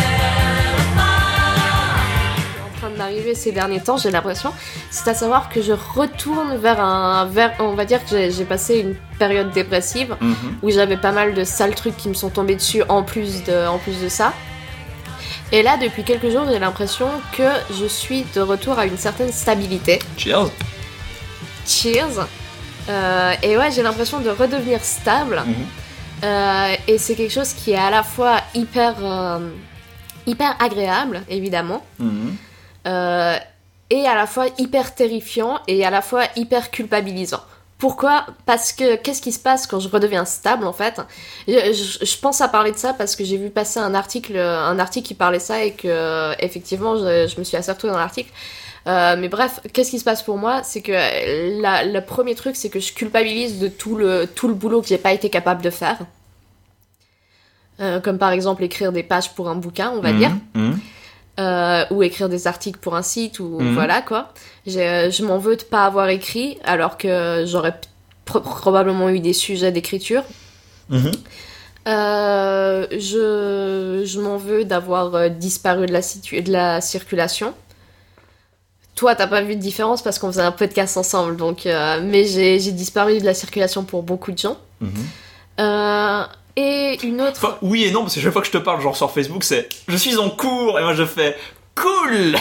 telephone. En train de m'arriver ces derniers temps, j'ai l'impression, c'est à savoir que je retourne vers un, vers, on va dire que j'ai, j'ai passé une période dépressive Mhm. où j'avais pas mal de sales trucs qui me sont tombés dessus en plus de, en plus de ça. Et là, depuis quelques jours, j'ai l'impression que je suis de retour à une certaine stabilité. Cheers. Cheers. Euh, et ouais, j'ai l'impression de redevenir stable. Mhm. Euh, et c'est quelque chose qui est à la fois hyper, euh, hyper agréable, évidemment, Mhm. euh, et à la fois hyper terrifiant et à la fois hyper culpabilisant. Pourquoi ? Parce que qu'est-ce qui se passe quand je redeviens stable en fait ? je, je, je pense à parler de ça parce que j'ai vu passer un article, un article qui parlait ça et que effectivement je, je me suis assez retrouvée dans l'article. Euh, mais bref, qu'est-ce qui se passe pour moi ? C'est que la, le premier truc, c'est que je culpabilise de tout le, tout le boulot que j'ai pas été capable de faire. Euh, comme par exemple écrire des pages pour un bouquin, on va Mhm. dire. Mhm. Euh, ou écrire des articles pour un site, ou Mhm. voilà quoi. J'ai- je m'en veux de pas avoir écrit, alors que j'aurais p- pro- probablement eu des sujets d'écriture. Mhm. Euh, je je m'en veux d'avoir euh, disparu de la, situ- de la circulation. Toi, t'as pas vu de différence parce qu'on faisait un podcast ensemble, donc euh, mais j'ai j'ai disparu de la circulation pour beaucoup de gens. Mhm. Euh, et une autre. Enfin, oui et non, parce que chaque fois que je te parle, genre sur Facebook, c'est je suis en cours et moi je fais cool.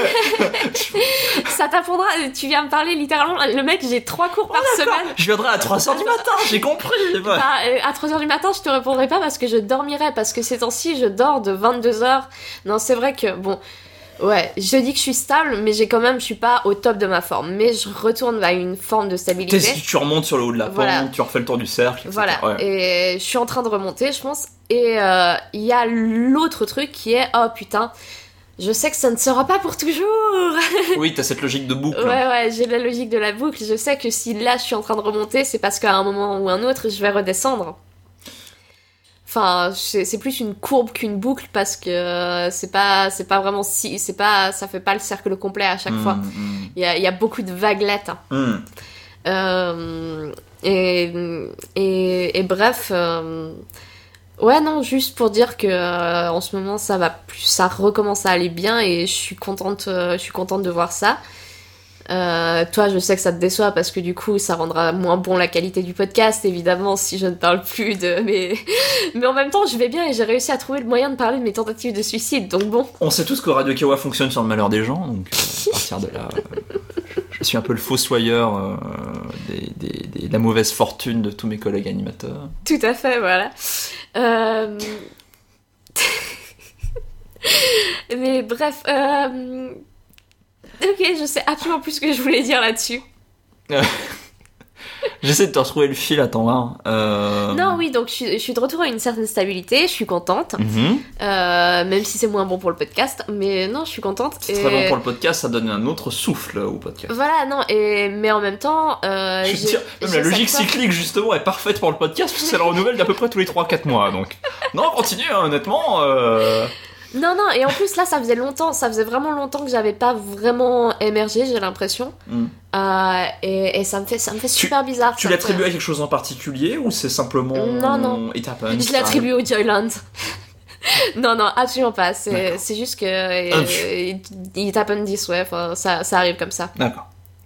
Ça t'apprendra. Tu viens me parler littéralement. Le mec, j'ai trois cours par semaine. Je viendrai à trois heures du matin, j'ai compris. Ouais. Bah, euh, à trois heures du matin, je te répondrai pas parce que je dormirai. Parce que ces temps-ci, je dors de vingt-deux heures. Non, c'est vrai que, bon, ouais, je dis que je suis stable, mais j'ai quand même, je suis pas au top de ma forme. Mais je retourne à une forme de stabilité. Tu sais, si tu remontes sur le haut de la Voilà. pente, tu refais le tour du cercle, et cetera. Voilà, Ouais. et je suis en train de remonter, je pense. Et il euh, y a l'autre truc qui est, oh putain, je sais que ça ne sera pas pour toujours. Oui, t'as cette logique de boucle. Ouais, ouais, j'ai la logique de la boucle. Je sais que si là je suis en train de remonter, c'est parce qu'à un moment ou un autre, je vais redescendre. Enfin, c'est c'est plus une courbe qu'une boucle parce que euh, c'est pas, c'est pas vraiment si, c'est pas, ça fait pas le cercle complet à chaque Mmh, fois. mmh. Il y a, il y a beaucoup de vaguelettes. hein. Mmh. Euh, et, et, et bref, euh, ouais, non, juste pour dire que euh, en ce moment ça va plus, ça recommence à aller bien et je suis contente, euh, je suis contente de voir ça. Euh, toi, je sais que ça te déçoit parce que du coup, ça rendra moins bon la qualité du podcast, évidemment, si je ne parle plus de mes. Mais en même temps, je vais bien et j'ai réussi à trouver le moyen de parler de mes tentatives de suicide, donc bon. On sait tous que Radio Kawa fonctionne sur le malheur des gens, donc euh, à partir de là, euh, je suis un peu le fossoyeur euh, des, des, des- de la mauvaise fortune de tous mes collègues animateurs. Tout à fait, voilà. Euh... Mais bref, euh... ok, je sais absolument plus ce que je voulais dire là-dessus. J'essaie de te retrouver le fil à temps là. Euh... Non, oui, donc je suis, je suis de retour à une certaine stabilité, je suis contente, Mhm. euh, même si c'est moins bon pour le podcast, mais non, je suis contente. C'est et... très bon pour le podcast, ça donne un autre souffle au podcast. Voilà, non, et... mais en même temps... Euh, Je veux j'ai- dire, même j'ai la logique cette peur- cyclique justement est parfaite pour le podcast parce que ça le renouvelle d'à peu près tous les trois quatre mois donc. Non, continue, hein, honnêtement. Euh... Non, non, et en plus là, ça faisait longtemps, ça faisait vraiment longtemps que j'avais pas vraiment émergé, j'ai l'impression. Mm. Euh, et, et ça me fait, ça me fait super bizarre. Tu ça me l'attribues fait- à quelque chose en particulier ou c'est simplement. Non, non. It happens, Je l'attribue au Joyland. non, non, absolument pas. C'est, D'accord. c'est juste que euh, Ah, it, it happened this way. Enfin, ça, ça arrive comme ça. D'accord.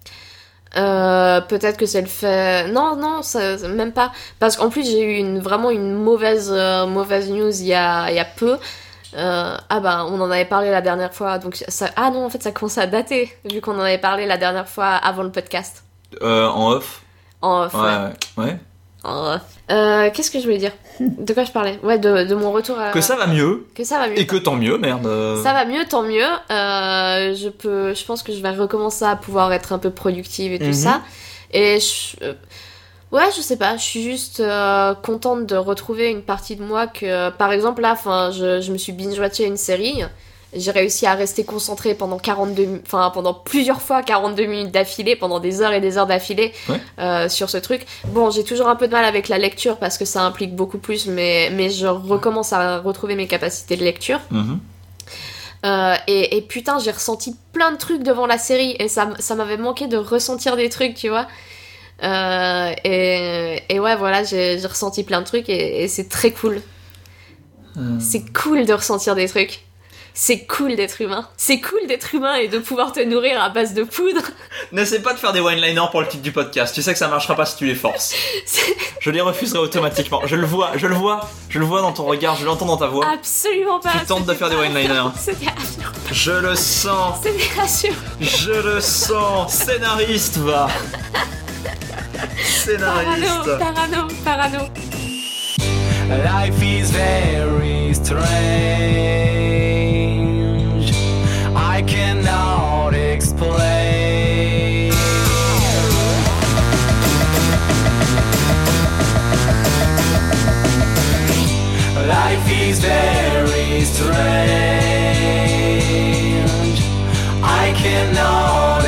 Euh, peut-être que c'est le fait. Non, non, ça, même pas. Parce qu'en plus, j'ai eu une, vraiment une mauvaise, euh, mauvaise news il y a, il y a peu. Euh, ah bah, on en avait parlé la dernière fois. Donc ça... Ah non, en fait, ça commence à dater. Vu qu'on en avait parlé la dernière fois avant le podcast. Euh, en off. En off. Ouais, ouais. ouais. ouais. En off. Euh, qu'est-ce que je voulais dire? De quoi je parlais? Ouais, de, de mon retour à. Que ça va mieux Que ça va mieux. et que tant mieux, merde. euh. Ça va mieux, tant mieux. Euh, je peux, je pense que je vais recommencer à pouvoir être un peu productive et tout Mhm. ça. Et je, euh, ouais, je sais pas. Je suis juste euh, contente de retrouver une partie de moi que, par exemple, là, enfin, je, je me suis binge-watché une série. J'ai réussi à rester concentrée pendant quarante-deux, mi- enfin pendant plusieurs fois quarante-deux minutes d'affilée, pendant des heures et des heures d'affilée Ouais. euh, sur ce truc. Bon, j'ai toujours un peu de mal avec la lecture parce que ça implique beaucoup plus, mais mais je recommence à retrouver mes capacités de lecture. Mhm. Euh, et, et putain, j'ai ressenti plein de trucs devant la série et ça, m- ça m'avait manqué de ressentir des trucs, tu vois. Euh, et, et ouais, voilà, j'ai j'ai ressenti plein de trucs et, et c'est très cool. Euh. C'est cool de ressentir des trucs. C'est cool d'être humain. C'est cool d'être humain et de pouvoir te nourrir à base de poudre. N'essaie pas de faire des one-liners pour le titre du podcast. Tu sais que ça marchera pas si tu les forces. C'est Je les refuserai automatiquement. Je le vois, je le vois, je le vois dans ton regard, je l'entends dans ta voix. absolument pas. Tu tentes de faire des one-liners. C'était rassurant. Je le sens, C'était rassurant. je le sens. Scénariste, va. Scénariste. Parano, parano, parano. Life is very strange. I cannot explain. Life is very strange. I cannot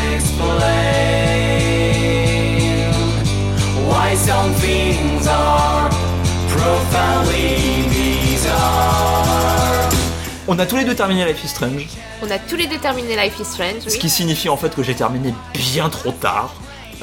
explain why some things are profoundly bizarre. On a tous les deux terminé Life is Strange, On a tous les deux terminé Life is Strange. ce Oui. qui signifie en fait que j'ai terminé bien trop tard.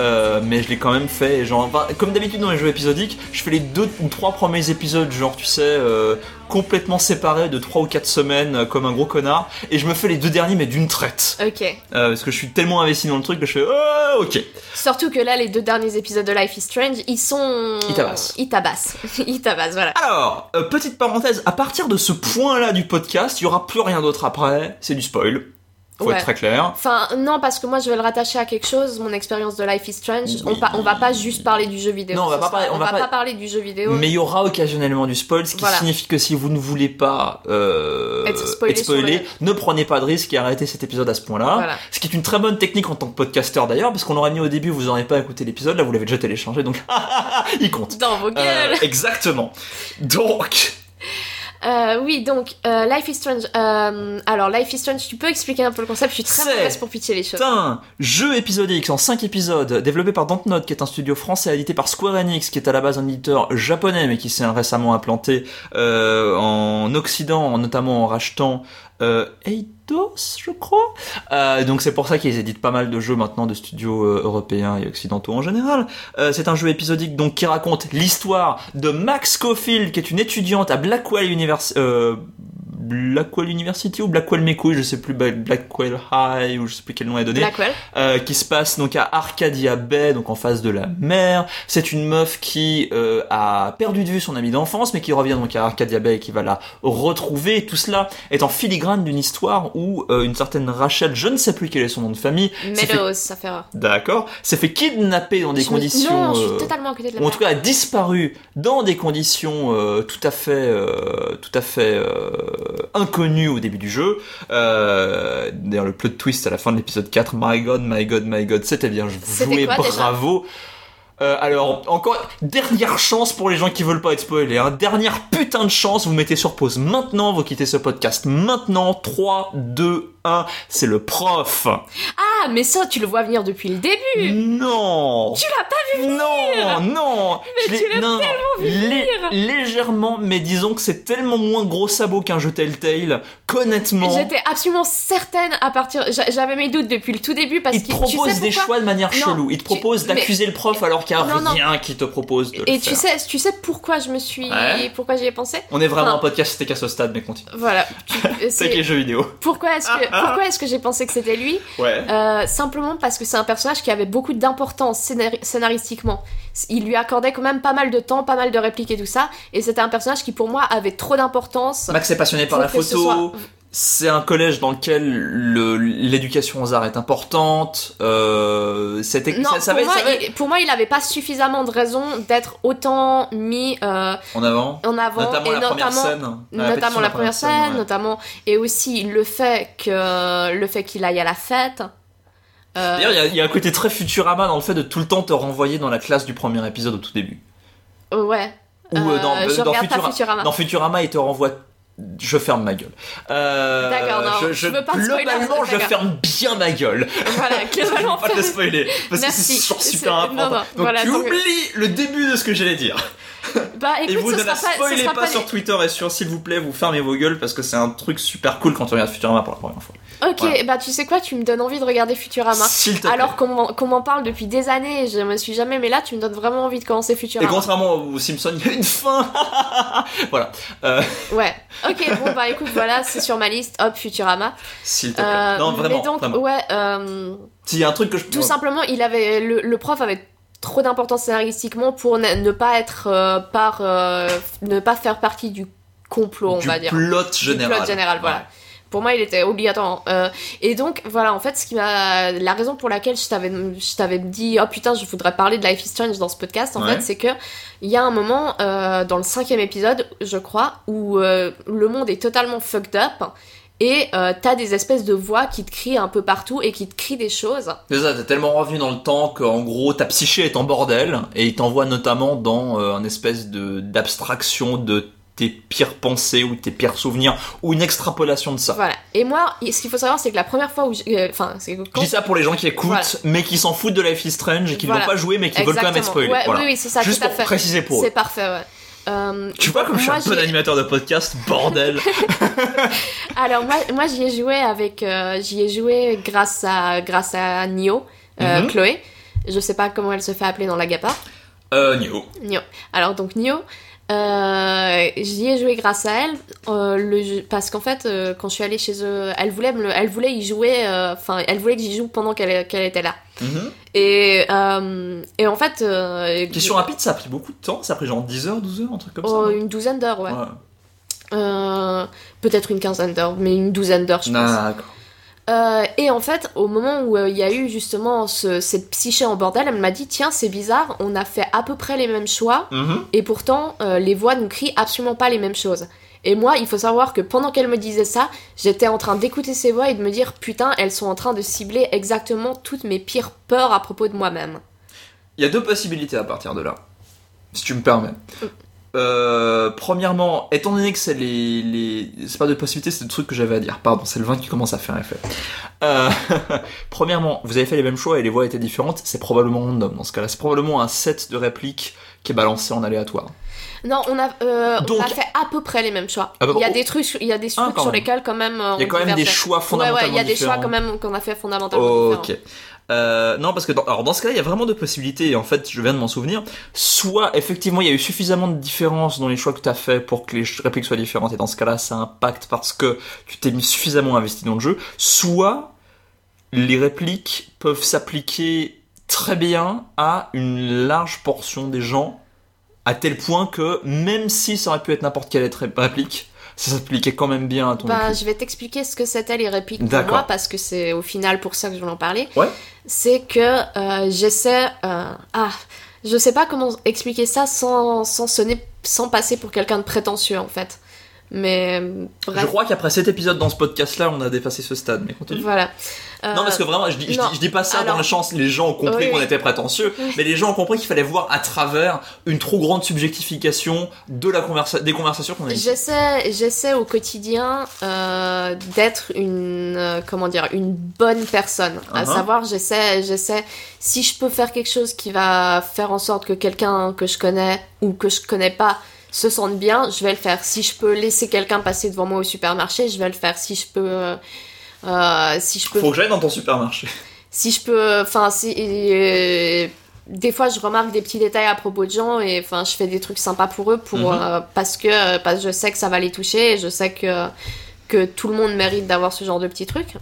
euh, mais je l'ai quand même fait. Et genre, enfin, comme d'habitude dans les jeux épisodiques, je fais les deux ou trois premiers épisodes, genre tu sais, euh, complètement séparés de trois ou quatre semaines, euh, comme un gros connard, et je me fais les deux derniers mais d'une traite. Ok. Euh, parce que je suis tellement investi dans le truc que je fais oh, ok. Surtout que là, les deux derniers épisodes de Life is Strange, ils sont... Ils tabassent. Ils tabassent. Ils tabassent, voilà. Alors, euh, petite parenthèse, à partir de ce point-là du podcast, il y aura plus rien d'autre après, c'est du spoil. Faut Ouais. être très clair. Enfin, non, parce que moi, je vais le rattacher à quelque chose, mon expérience de Life is Strange. On, pa- on va pas juste parler du jeu vidéo. Non, on va ce pas sera- parler- on on va va pas- pas parler du jeu vidéo. Mais il y aura occasionnellement du spoil, ce qui Voilà. signifie que si vous ne voulez pas euh, Être spoilé sur le- ne prenez pas de risque et arrêtez cet épisode à ce point-là. Voilà. Ce qui est une très bonne technique en tant que podcasteur d'ailleurs, parce qu'on l'aurait mis au début, vous n'aurez pas écouté l'épisode, là vous l'avez déjà téléchargé, donc il compte. Dans vos Euh, gueules. exactement. Donc, Euh, oui, donc, euh, Life is Strange. Euh, alors, Life is Strange, tu peux expliquer un peu le concept? Je suis très C'est- mauvaise pour pitcher les choses. c'est un jeu épisodique en cinq épisodes, développé par Dontnod, qui est un studio français édité par Square Enix, qui est à la base un éditeur japonais, mais qui s'est récemment implanté euh, en Occident, notamment en rachetant euh, Eidos, je crois. Euh, donc c'est pour ça qu'ils éditent pas mal de jeux maintenant de studios euh, européens et occidentaux en général. Euh, c'est un jeu épisodique donc qui raconte l'histoire de Max Caulfield, qui est une étudiante à Blackwell University. Euh, Blackwell University ou Blackwell mes couilles, je sais plus, Blackwell High ou je sais plus quel nom est donné. Blackwell. Euh, qui se passe donc à Arcadia Bay, donc en face de la mer. C'est une meuf qui euh, a perdu de vue son amie d'enfance, mais qui revient donc à Arcadia Bay et qui va la retrouver. Et tout cela est en filigrane d'une histoire où euh, une certaine Rachel, je ne sais plus quel est son nom de famille, s'est fait, Meadows, ça fait rare. d'accord, s'est fait kidnapper dans des Je me- conditions, Non, je euh, suis totalement à côté de la ou en tout plaque. cas a disparu dans des conditions euh, tout à fait, euh, tout à fait euh, inconnues au début du jeu. Euh, d'ailleurs, le plot twist à la fin de l'épisode quatre, my god, my god, my god, c'était bien C'était joué, quoi, déjà bravo. Euh, alors, encore, dernière chance pour les gens qui veulent pas être spoilés, hein. Dernière putain de chance, vous mettez sur pause maintenant, vous quittez ce podcast maintenant, trois, deux, un, c'est le prof. Ah, mais ça, tu le vois venir depuis le début. Non. Tu l'as pas vu venir. Non, non. Mais Je l'ai- tu l'as non, vu lé- venir. légèrement, mais disons que c'est tellement moins gros sabot qu'un jeu Telltale qu'honnêtement, J'étais absolument certaine à partir. j'a- J'avais mes doutes depuis le tout début parce il que te tu propose sais des pourquoi choix de manière Non, chelou. Il te tu- propose mais- d'accuser le prof alors qu'il n'y a Non, non. rien qui te propose de le Et tu faire. sais, tu sais pourquoi je me suis, Ouais. pourquoi j'y ai pensé. On est vraiment Enfin, un podcast c'était qu'à ce stade, mais continue. Voilà. Tu- C'est avec les c'est- jeux vidéo. Pourquoi est-ce que, pourquoi est-ce que j'ai pensé que c'était lui? Ouais. Euh, simplement parce que c'est un personnage qui avait beaucoup d'importance scénar- scénaristiquement. Il lui accordait quand même pas mal de temps, pas mal de répliques et tout ça, et c'était un personnage qui pour moi avait trop d'importance. Max est passionné par pour la que ce photo. soit- C'est un collège dans lequel le- l'éducation aux arts est importante. Euh, c'était, Non, ça, ça pour, va, moi, ça va il, pour moi, il avait pas suffisamment de raisons d'être autant mis euh, en avant. en avant, Notamment et la première notamment, scène. La notamment répétition de la première scène, ouais. notamment, et aussi le fait que le fait qu'il aille à la fête. Euh, D'ailleurs, il y a- il y, a un côté très Futurama dans le fait de tout le temps te renvoyer dans la classe du premier épisode au tout début. euh, ouais. Ou euh, dans, Euh, je dans, regarde pas Futura- Futurama. dans Futurama, il te renvoie. Je ferme ma gueule. Euh, D'accord, non, je, je veux pas te spoiler, globalement, je d'accord. ferme bien ma gueule. Voilà, Je vais globalement. pas te le spoiler parce Merci. que c'est toujours C'est- super non, important. non, Donc voilà, tu donc- oublies le début de ce que j'allais dire. Bah écoute, Et vous ce ne sera la pas, ce spoilez sera pas, pas sur Twitter et sur s'il vous plaît, vous fermez vos gueules parce que c'est un truc super cool quand tu regardes Futurama pour la première fois. Ok, Voilà. bah tu sais quoi, tu me donnes envie de regarder Futurama. S'il te plaît. Alors qu'on m'en- qu'on m'en parle depuis des années, je me suis jamais, mais là tu me donnes vraiment envie de commencer Et Futurama. contrairement aux Simpsons, il y a une fin. Voilà. Euh, Ouais. Ok, bon bah écoute, voilà, c'est sur ma liste. Hop, Futurama. S'il te plaît. Euh, non, vraiment. Mais donc, vraiment. ouais, euh, S'il y a un truc que je. tout simplement, il avait le, le prof avait trop d'importance scénaristiquement pour ne, ne pas être euh, par, euh, ne pas faire partie du complot, on du va dire. plot Du général. plot général, voilà. Ouais. Pour moi, il était obligatoire. Euh, et donc, voilà, en fait, ce qui m'a, la raison pour laquelle je t'avais, je t'avais dit, oh putain, je voudrais parler de Life is Strange dans ce podcast, en Ouais. fait, c'est que il y a un moment euh, dans le cinquième épisode, je crois, où euh, le monde est totalement fucked up. Et euh, t'as des espèces de voix qui te crient un peu partout et qui te crient des choses. C'est ça, t'es tellement revenu dans le temps qu'en gros ta psyché est en bordel et il t'envoie notamment dans euh, un espèce de d'abstraction de tes pires pensées ou tes pires souvenirs ou une extrapolation de ça. Voilà. Et moi, ce qu'il faut savoir, c'est que la première fois où... j'ai- euh, Enfin, c'est que Je quand... dis ça pour les gens qui écoutent Voilà. mais qui s'en foutent de Life is Strange et qui ne Voilà. vont pas jouer mais qui veulent quand même être Exactement. spoilés. Ouais, Voilà. Oui, oui, c'est ça, Juste tout à pour fait. préciser pour eux. C'est parfait, ouais. Euh, Tu vois comme je suis moi, un bon j'ai- animateur de podcast, bordel. Alors moi, moi j'y ai joué avec, euh, j'y ai joué grâce à grâce à Nio, euh, Mhm. Chloé. Je sais pas comment elle se fait appeler dans l'Agapa. Euh, Nio. Nio. Alors donc Nio, euh, j'y ai joué grâce à elle, euh, le jeu- parce qu'en fait euh, quand je suis allée chez eux, elle voulait me le- elle voulait y jouer, enfin elle voulait que j'y joue pendant qu'elle qu'elle était là. Mhm. Et euh, et en fait euh, Question rapide, ça a pris beaucoup de temps. Ça a pris genre dix heures, douze heures, un truc comme oh, ça. une douzaine d'heures, ouais. Ouais. Euh, peut-être une quinzaine d'heures, mais une douzaine d'heures, je pense. D'accord. Euh, et en fait, au moment où euh, il y a eu justement ce- cette psyché en bordel, elle m'a dit tiens, c'est bizarre, on a fait à peu près les mêmes choix, Mhm. et pourtant euh, les voix nous crient absolument pas les mêmes choses. Et moi, il faut savoir que pendant qu'elle me disait ça, j'étais en train d'écouter ses voix et de me dire putain, elles sont en train de cibler exactement toutes mes pires peurs à propos de moi-même. Il y a deux possibilités à partir de là, si tu me permets. Euh, premièrement, étant donné que c'est les, les... c'est pas de possibilités, c'est de trucs que j'avais à dire. Pardon, c'est le vin qui commence à faire effet. Euh... Premièrement, vous avez fait les mêmes choix et les voix étaient différentes, c'est probablement random dans ce cas-là. C'est probablement un set de répliques qui est balancé en aléatoire. Non, on a, euh, on Donc- a fait à peu près les mêmes choix. Ah bah, il y a oh. des trucs, il y a des Ah, trucs quand sur même. lesquels quand même. euh, Il y a on quand même des divergeait. choix Ouais, fondamentalement ouais, il y a des différents. choix quand même qu'on a fait fondamentalement Ok. différents. Euh, non, parce que dans, alors dans ce cas-là, il y a vraiment deux possibilités, et en fait, je viens de m'en souvenir. Soit, effectivement, il y a eu suffisamment de différences dans les choix que tu as fait pour que les ch- répliques soient différentes, et dans ce cas-là, ça impacte parce que tu t'es mis suffisamment investi dans le jeu. Soit, les répliques peuvent s'appliquer très bien à une large portion des gens, à tel point que, même si ça aurait pu être n'importe quelle autre réplique, ça s'appliquait quand même bien à ton Bah, équipe. je vais t'expliquer ce que c'était les répliques pour D'accord. moi parce que c'est au final pour ça que je voulais en parler. Ouais. C'est que euh, j'essaie. euh, ah, je sais pas comment expliquer ça sans, sans sonner, sans passer pour quelqu'un de prétentieux en fait. Mais euh, bref. Je crois qu'après cet épisode dans ce podcast-là, on a dépassé ce stade, mais continue. Voilà. Euh, Non, parce que vraiment, je dis, je non. dis, je dis pas ça Alors- dans le sens les gens ont compris Oui, qu'on oui. était prétentieux, Oui. mais les gens ont compris qu'il fallait voir à travers une trop grande subjectification de la conversa- des conversations qu'on a ici. J'essaie, j'essaie au quotidien euh, d'être une, euh, comment dire, une bonne personne. À Uh-huh. savoir, j'essaie, j'essaie, si je peux faire quelque chose qui va faire en sorte que quelqu'un que je connais ou que je connais pas se sente bien, je vais le faire. Si je peux laisser quelqu'un passer devant moi au supermarché, je vais le faire. Si je peux, euh, euh, si je peux Faut que j'aille dans ton supermarché. si je peux, enfin, si, euh, des fois je remarque des petits détails à propos de gens et enfin je fais des trucs sympas pour eux pour Mhm. euh, parce que parce que je sais que ça va les toucher et je sais que que tout le monde mérite d'avoir ce genre de petits trucs.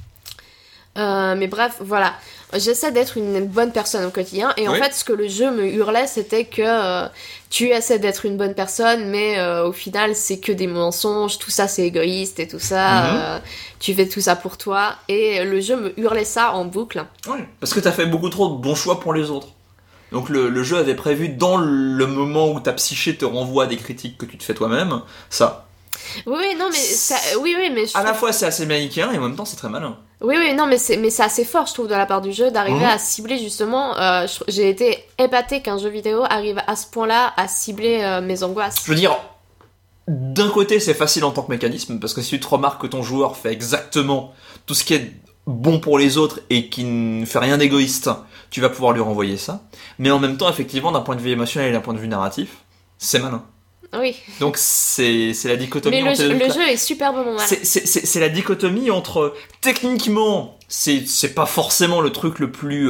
Euh, mais bref, voilà. J'essaie d'être une bonne personne au quotidien et en Oui. fait ce que le jeu me hurlait c'était que euh, tu essaies d'être une bonne personne mais euh, au final c'est que des mensonges, tout ça c'est égoïste et tout ça, Mhm. euh, tu fais tout ça pour toi et le jeu me hurlait ça en boucle. Ouais. Parce que t'as fait beaucoup trop de bons choix pour les autres. Donc le, le jeu avait prévu, dans le moment où ta psyché te renvoie à des critiques que tu te fais toi-même, ça. Oui, oui, non, mais ça, oui, oui, mais je À la trouve- fois c'est assez américain et en même temps c'est très malin. oui, oui, non, mais c'est, mais c'est assez fort, je trouve, de la part du jeu d'arriver Mhm. à cibler justement. euh, je- j'ai été épatée qu'un jeu vidéo arrive à ce point-là à cibler euh, mes angoisses. Je veux dire, d'un côté c'est facile en tant que mécanisme, parce que si tu te remarques que ton joueur fait exactement tout ce qui est bon pour les autres et qui ne fait rien d'égoïste, tu vas pouvoir lui renvoyer ça. Mais en même temps, effectivement, d'un point de vue émotionnel et d'un point de vue narratif, c'est malin. Oui, Donc c'est c'est la dichotomie mais le, entre jeu- les deux. le jeu est superbement mal. C'est- C'est c'est- c'est la dichotomie entre, techniquement, c'est c'est pas forcément le truc le plus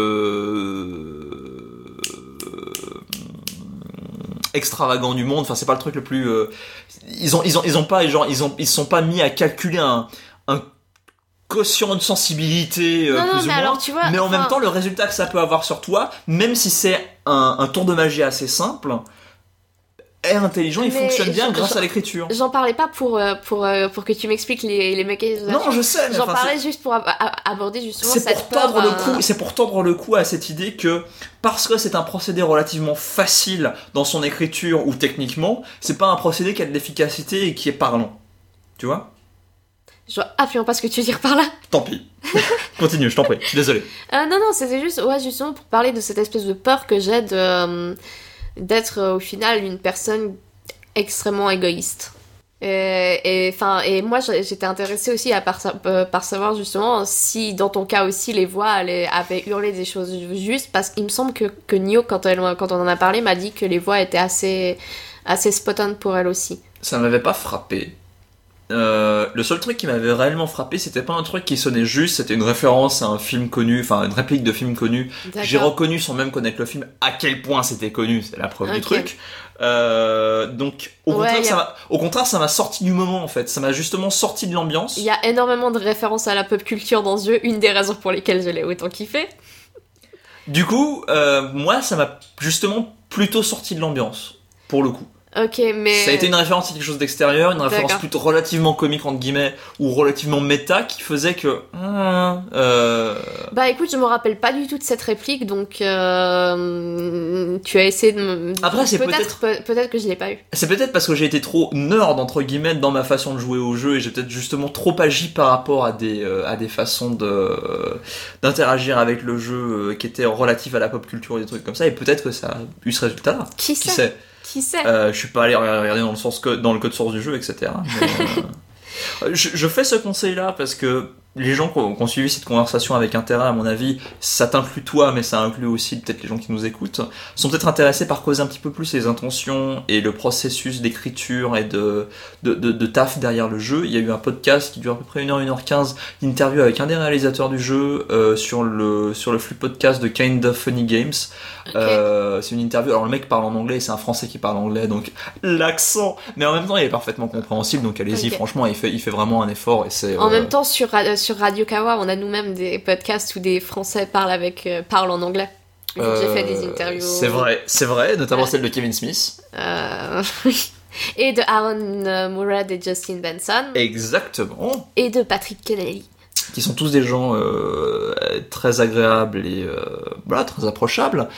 euh, extravagant du monde. Enfin, c'est pas le truc le plus. euh, ils ont ils ont ils ont pas genre ils ont ils sont pas mis à calculer un un quotient de sensibilité euh, Non, non, plus ou mais moins. alors, tu vois, mais en enfin- même temps, le résultat que ça peut avoir sur toi, même si c'est un, un tour de magie assez simple, est intelligent, il Mais fonctionne bien je- grâce je- à l'écriture. J'en parlais pas pour, euh, pour, euh, pour que tu m'expliques les, les mécanismes. Non, je sais. mais J'en enfin, parlais juste pour ab- a- aborder justement c'est cette pour peur. tordre le euh, cou, c'est pour tordre le cou à cette idée que parce que c'est un procédé relativement facile dans son écriture ou techniquement, c'est pas un procédé qui a de l'efficacité et qui est parlant. Tu vois? Je vois absolument pas ce que tu veux dire par là. Tant pis. Continue, je t'en prie. Désolé. Euh, non, non, c'était juste, ouais, justement pour parler de cette espèce de peur que j'ai de, euh, d'être euh, au final une personne extrêmement égoïste. Et, et, enfin, et moi j'ai- j'étais intéressée aussi à par, euh, par savoir justement si dans ton cas aussi les voix allaient- avaient hurlé des choses justes, parce qu'il me semble que, que Nio, quand, elle, quand on en a parlé, m'a dit que les voix étaient assez, assez spot on pour elle aussi. Ça m'avait pas frappé. Euh, le seul truc qui m'avait réellement frappé, c'était pas un truc qui sonnait juste, c'était une référence à un film connu, enfin une réplique de film connu. D'accord. J'ai reconnu sans même connaître le film à quel point c'était connu, c'est la preuve du Ok. truc. Euh, donc au, Ouais, contraire, y a- ça m'a, au contraire, ça m'a sorti du moment en fait, ça m'a justement sorti de l'ambiance. Il y a énormément de références à la pop culture dans ce jeu, une des raisons pour lesquelles je l'ai autant kiffé. Du coup, euh, moi, ça m'a justement plutôt sorti de l'ambiance, pour le coup. Ok, mais... Ça a été une référence à quelque chose d'extérieur, une référence D'accord. plutôt relativement comique entre guillemets, ou relativement méta, qui faisait que... Euh, Bah écoute, je me rappelle pas du tout de cette réplique, donc euh, tu as essayé de me... Après, c'est peut-être peut- peut-être que je l'ai pas eu. c'est peut-être parce que j'ai été trop nerd, entre guillemets, dans ma façon de jouer au jeu, et j'ai peut-être justement trop agi par rapport à des, euh, à des façons de, euh, d'interagir avec le jeu euh, qui étaient relatives à la pop culture et des trucs comme ça, et peut-être que ça a eu ce résultat-là. Qui Qui sait sait Qui sait Euh, je suis pas allé regarder dans le, sens que, dans le code source du jeu, et cetera. Mais, euh, je, je fais ce conseil-là parce que les gens qui ont, qui ont suivi cette conversation avec intérêt, à mon avis, ça t'inclut toi, mais ça inclut aussi peut-être les gens qui nous écoutent, sont peut-être intéressés par causer un petit peu plus les intentions et le processus d'écriture et de, de, de, de taf derrière le jeu. Il y a eu un podcast qui dure à peu près une heure, une heure quinze d'interview avec un des réalisateurs du jeu euh, sur, le, sur le flux podcast de Kind of Funny Games. Ok. Euh, c'est une interview, alors le mec parle en anglais, c'est un français qui parle anglais, donc l'accent, mais en même temps il est parfaitement compréhensible, donc allez-y, Ok. franchement il fait, il fait vraiment un effort et c'est... En euh, même temps, sur, Ra- sur Radio Kawa, on a nous-mêmes des podcasts où des Français parlent, avec, euh, parlent en anglais. Donc, J'ai fait des euh, interviews. C'est vrai, c'est vrai, notamment Ouais. celle de Kevin Smith. Euh, et de Aaron euh, Moorhead et Justin Benson. Exactement. Et de Patrick Kennelly. Qui sont tous des gens euh, très agréables et euh, voilà, très approchables.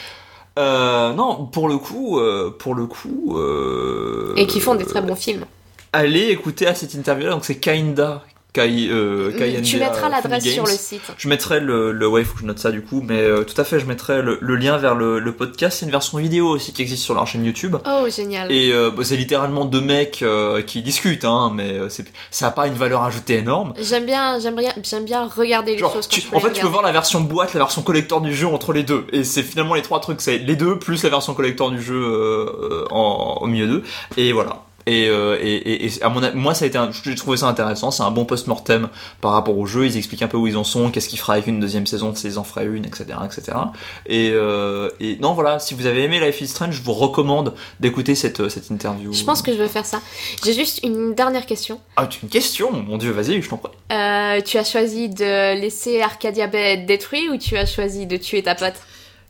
Euh, non, pour le coup, euh, pour le coup... Euh, Et qui font des très bons films. Allez écouter à cette interview-là, donc c'est Kinda. K I, euh, K I N D A, Tu mettras l'adresse Funny sur Games. le site. Je mettrai le, le ouais, il faut que je note ça du coup, mais euh, tout à fait, je mettrai le, le lien vers le, le podcast. C'est une version vidéo aussi qui existe sur leur chaîne YouTube. Oh, génial. Et euh, bah, c'est littéralement deux mecs euh, qui discutent, hein, mais euh, c'est, ça a pas une valeur ajoutée énorme. J'aime bien, j'aime bien, j'aime bien regarder les Genre, choses quand tu- je peux en les fait, tu peux regarder. voir la version boîte, la version collector du jeu entre les deux, et c'est finalement les trois trucs, c'est les deux plus la version collector du jeu euh, en, au milieu d'eux, et voilà. Et, euh, et, et, et à mon a- moi ça a été un, j'ai trouvé ça intéressant, c'est un bon post-mortem par rapport au jeu, ils expliquent un peu où ils en sont, qu'est-ce qu'ils feraient avec une deuxième saison, s'ils en feraient une, etc., etc. Et, euh, et non voilà, si vous avez aimé Life is Strange, je vous recommande d'écouter cette, cette interview. Je pense que je vais faire ça. J'ai juste une dernière question. Ah, tu as une question, mon dieu, vas-y, je t'en prie. Euh, tu as choisi de laisser Arcadia Bay être détruit ou tu as choisi de tuer ta pote?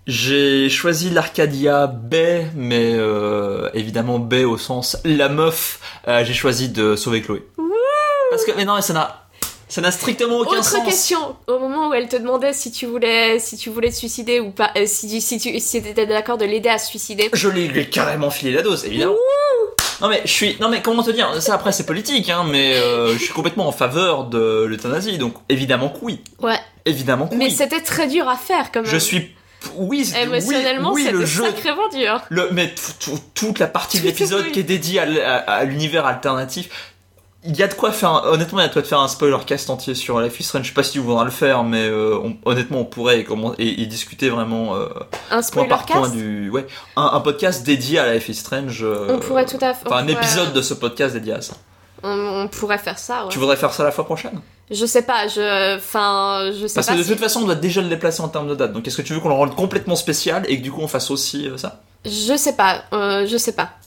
J'ai choisi l'Arcadia Bay, mais euh, évidemment Bay au sens la meuf. Euh, j'ai choisi de sauver Chloé. Parce que mais non, mais ça n'a ça n'a strictement aucun Autre sens. question. Au moment où elle te demandait si tu voulais, si tu voulais te suicider ou pas, euh, si, tu- si tu si étais d'accord de l'aider à se suicider. Je lui lui ai carrément filé la dose, évidemment. Non mais je suis non mais comment te dire, ça après c'est politique hein, mais euh, je suis complètement en faveur de l'euthanasie, donc évidemment que oui. Ouais. Évidemment que Mais oui. c'était très dur à faire quand même. Je suis oui, c'est- Émotionnellement, oui, oui, c'était le jeu sacrément dur. Le, mais tout- tout- toute la partie de Tout- l'épisode oui. qui est dédiée à, l- à- à l'univers alternatif, il y a de quoi faire. Un, honnêtement, il y a de quoi de faire un spoiler cast entier sur Life is Strange. Je sais pas si tu voudras le faire, mais euh, on- honnêtement, on pourrait et, comment, et, et discuter vraiment euh, Un point spoiler par point cast. du, ouais, un, un podcast dédié à Life is Strange. euh, On pourrait tout à fait. Enfin, on un pourrait- épisode de ce podcast dédié à ça. On, on pourrait faire ça. Ouais. Tu voudrais faire ça la fois prochaine? Je sais pas. Je. Enfin, je sais Parce pas. que de si- toute façon, on doit déjà le déplacer en termes de date. Donc, est-ce que tu veux qu'on le rende complètement spécial et que du coup, on fasse aussi euh, ça? Je sais pas. euh, je sais pas.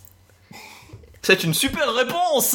C'est une super réponse.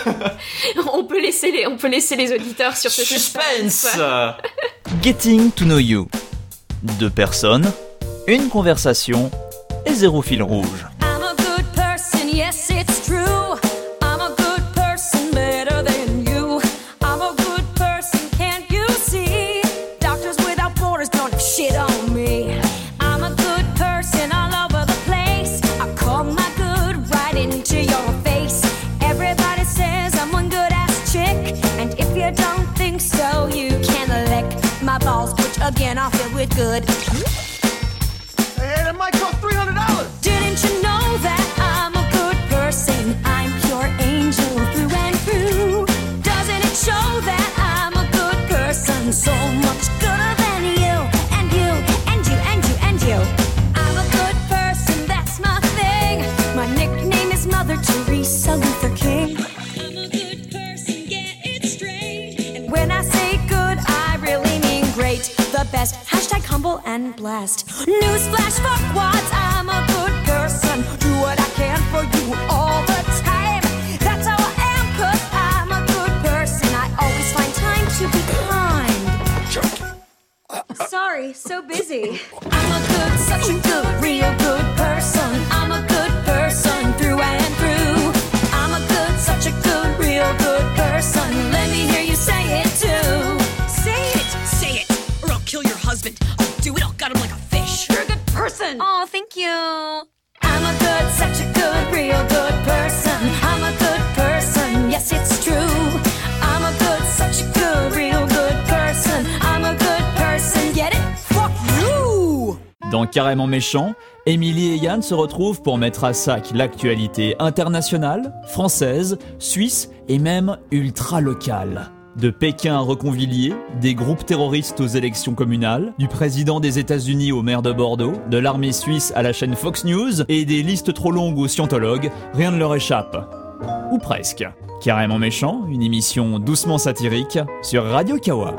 On peut laisser les, on peut laisser les auditeurs sur ce Suspense. Getting to know you. Deux personnes, une conversation et zéro fil rouge. I'm a good person, yes, it's true. I'm a good person, better than you. I'm a good person, can't you see? Doctors Without Borders don't have shit on me. I'm a good person all over the place. I call my good right into your face. Everybody says I'm one good ass chick. And if you don't think so, you can lick my balls, which again I'll fill with good. Hey, that might cost three hundred dollars. Didn't you know that I'm a good person? I'm pure angel through and through. Doesn't it show that I'm a good person? So much gooder than you, and you, and you, and you, and you. I'm a good person, that's my thing. My nickname is Mother Teresa Luther King. I'm a good person, and blessed. Newsflash, fuckwads, I'm a good person. Do what I can for you all the time. That's how I am, cause I'm a good person. I always find time to be kind. Sorry, so busy. I'm a good, such a good, real good person. I'm a good person through and through. I'm a good, such a good, real good person. Let me hear you say it too. Say it, say it, or I'll kill your husband. I'll do it, I'll gut him like a fish. You're a good person. Oh, thank you. I'm a good, such a good, real good person. I'm a good person, yes, it's true. I'm a good, such a good, real good person. I'm a good person, get it? Fuck you! Dans Carrément Méchant, Émilie et Yann se retrouvent pour mettre à sac l'actualité internationale, française, suisse et même ultra-locale. De Pékin à Reconvilier, des groupes terroristes aux élections communales, du président des États-Unis au maire de Bordeaux, de l'armée suisse à la chaîne Fox News et des listes trop longues aux scientologues, rien ne leur échappe. Ou presque. Carrément Méchant, une émission doucement satirique sur Radio Kawa.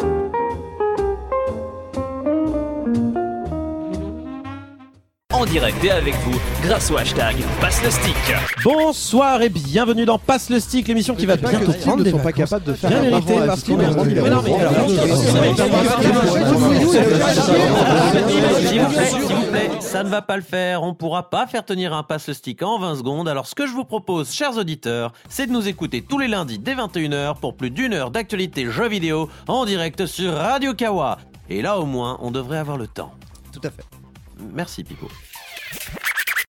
En direct et avec vous, grâce au hashtag Passe le Stick. Bonsoir et bienvenue dans Passe le Stick, l'émission qui va bientôt prendre des vacances. Pas capables de faire bien mérité parce qu'ils ont rendu mais non, mais alors, s'il vous plaît, s'il vous plaît, ça ne va pas le faire. On pourra pas faire tenir un Passe le Stick en vingt secondes. Alors ce que je vous propose, chers auditeurs, c'est de nous écouter tous les lundis dès vingt et une heures pour plus d'une heure d'actualité jeux vidéo en direct sur Radio Kawa. Et là au moins, on devrait avoir le temps. Tout à fait. Merci Pipo.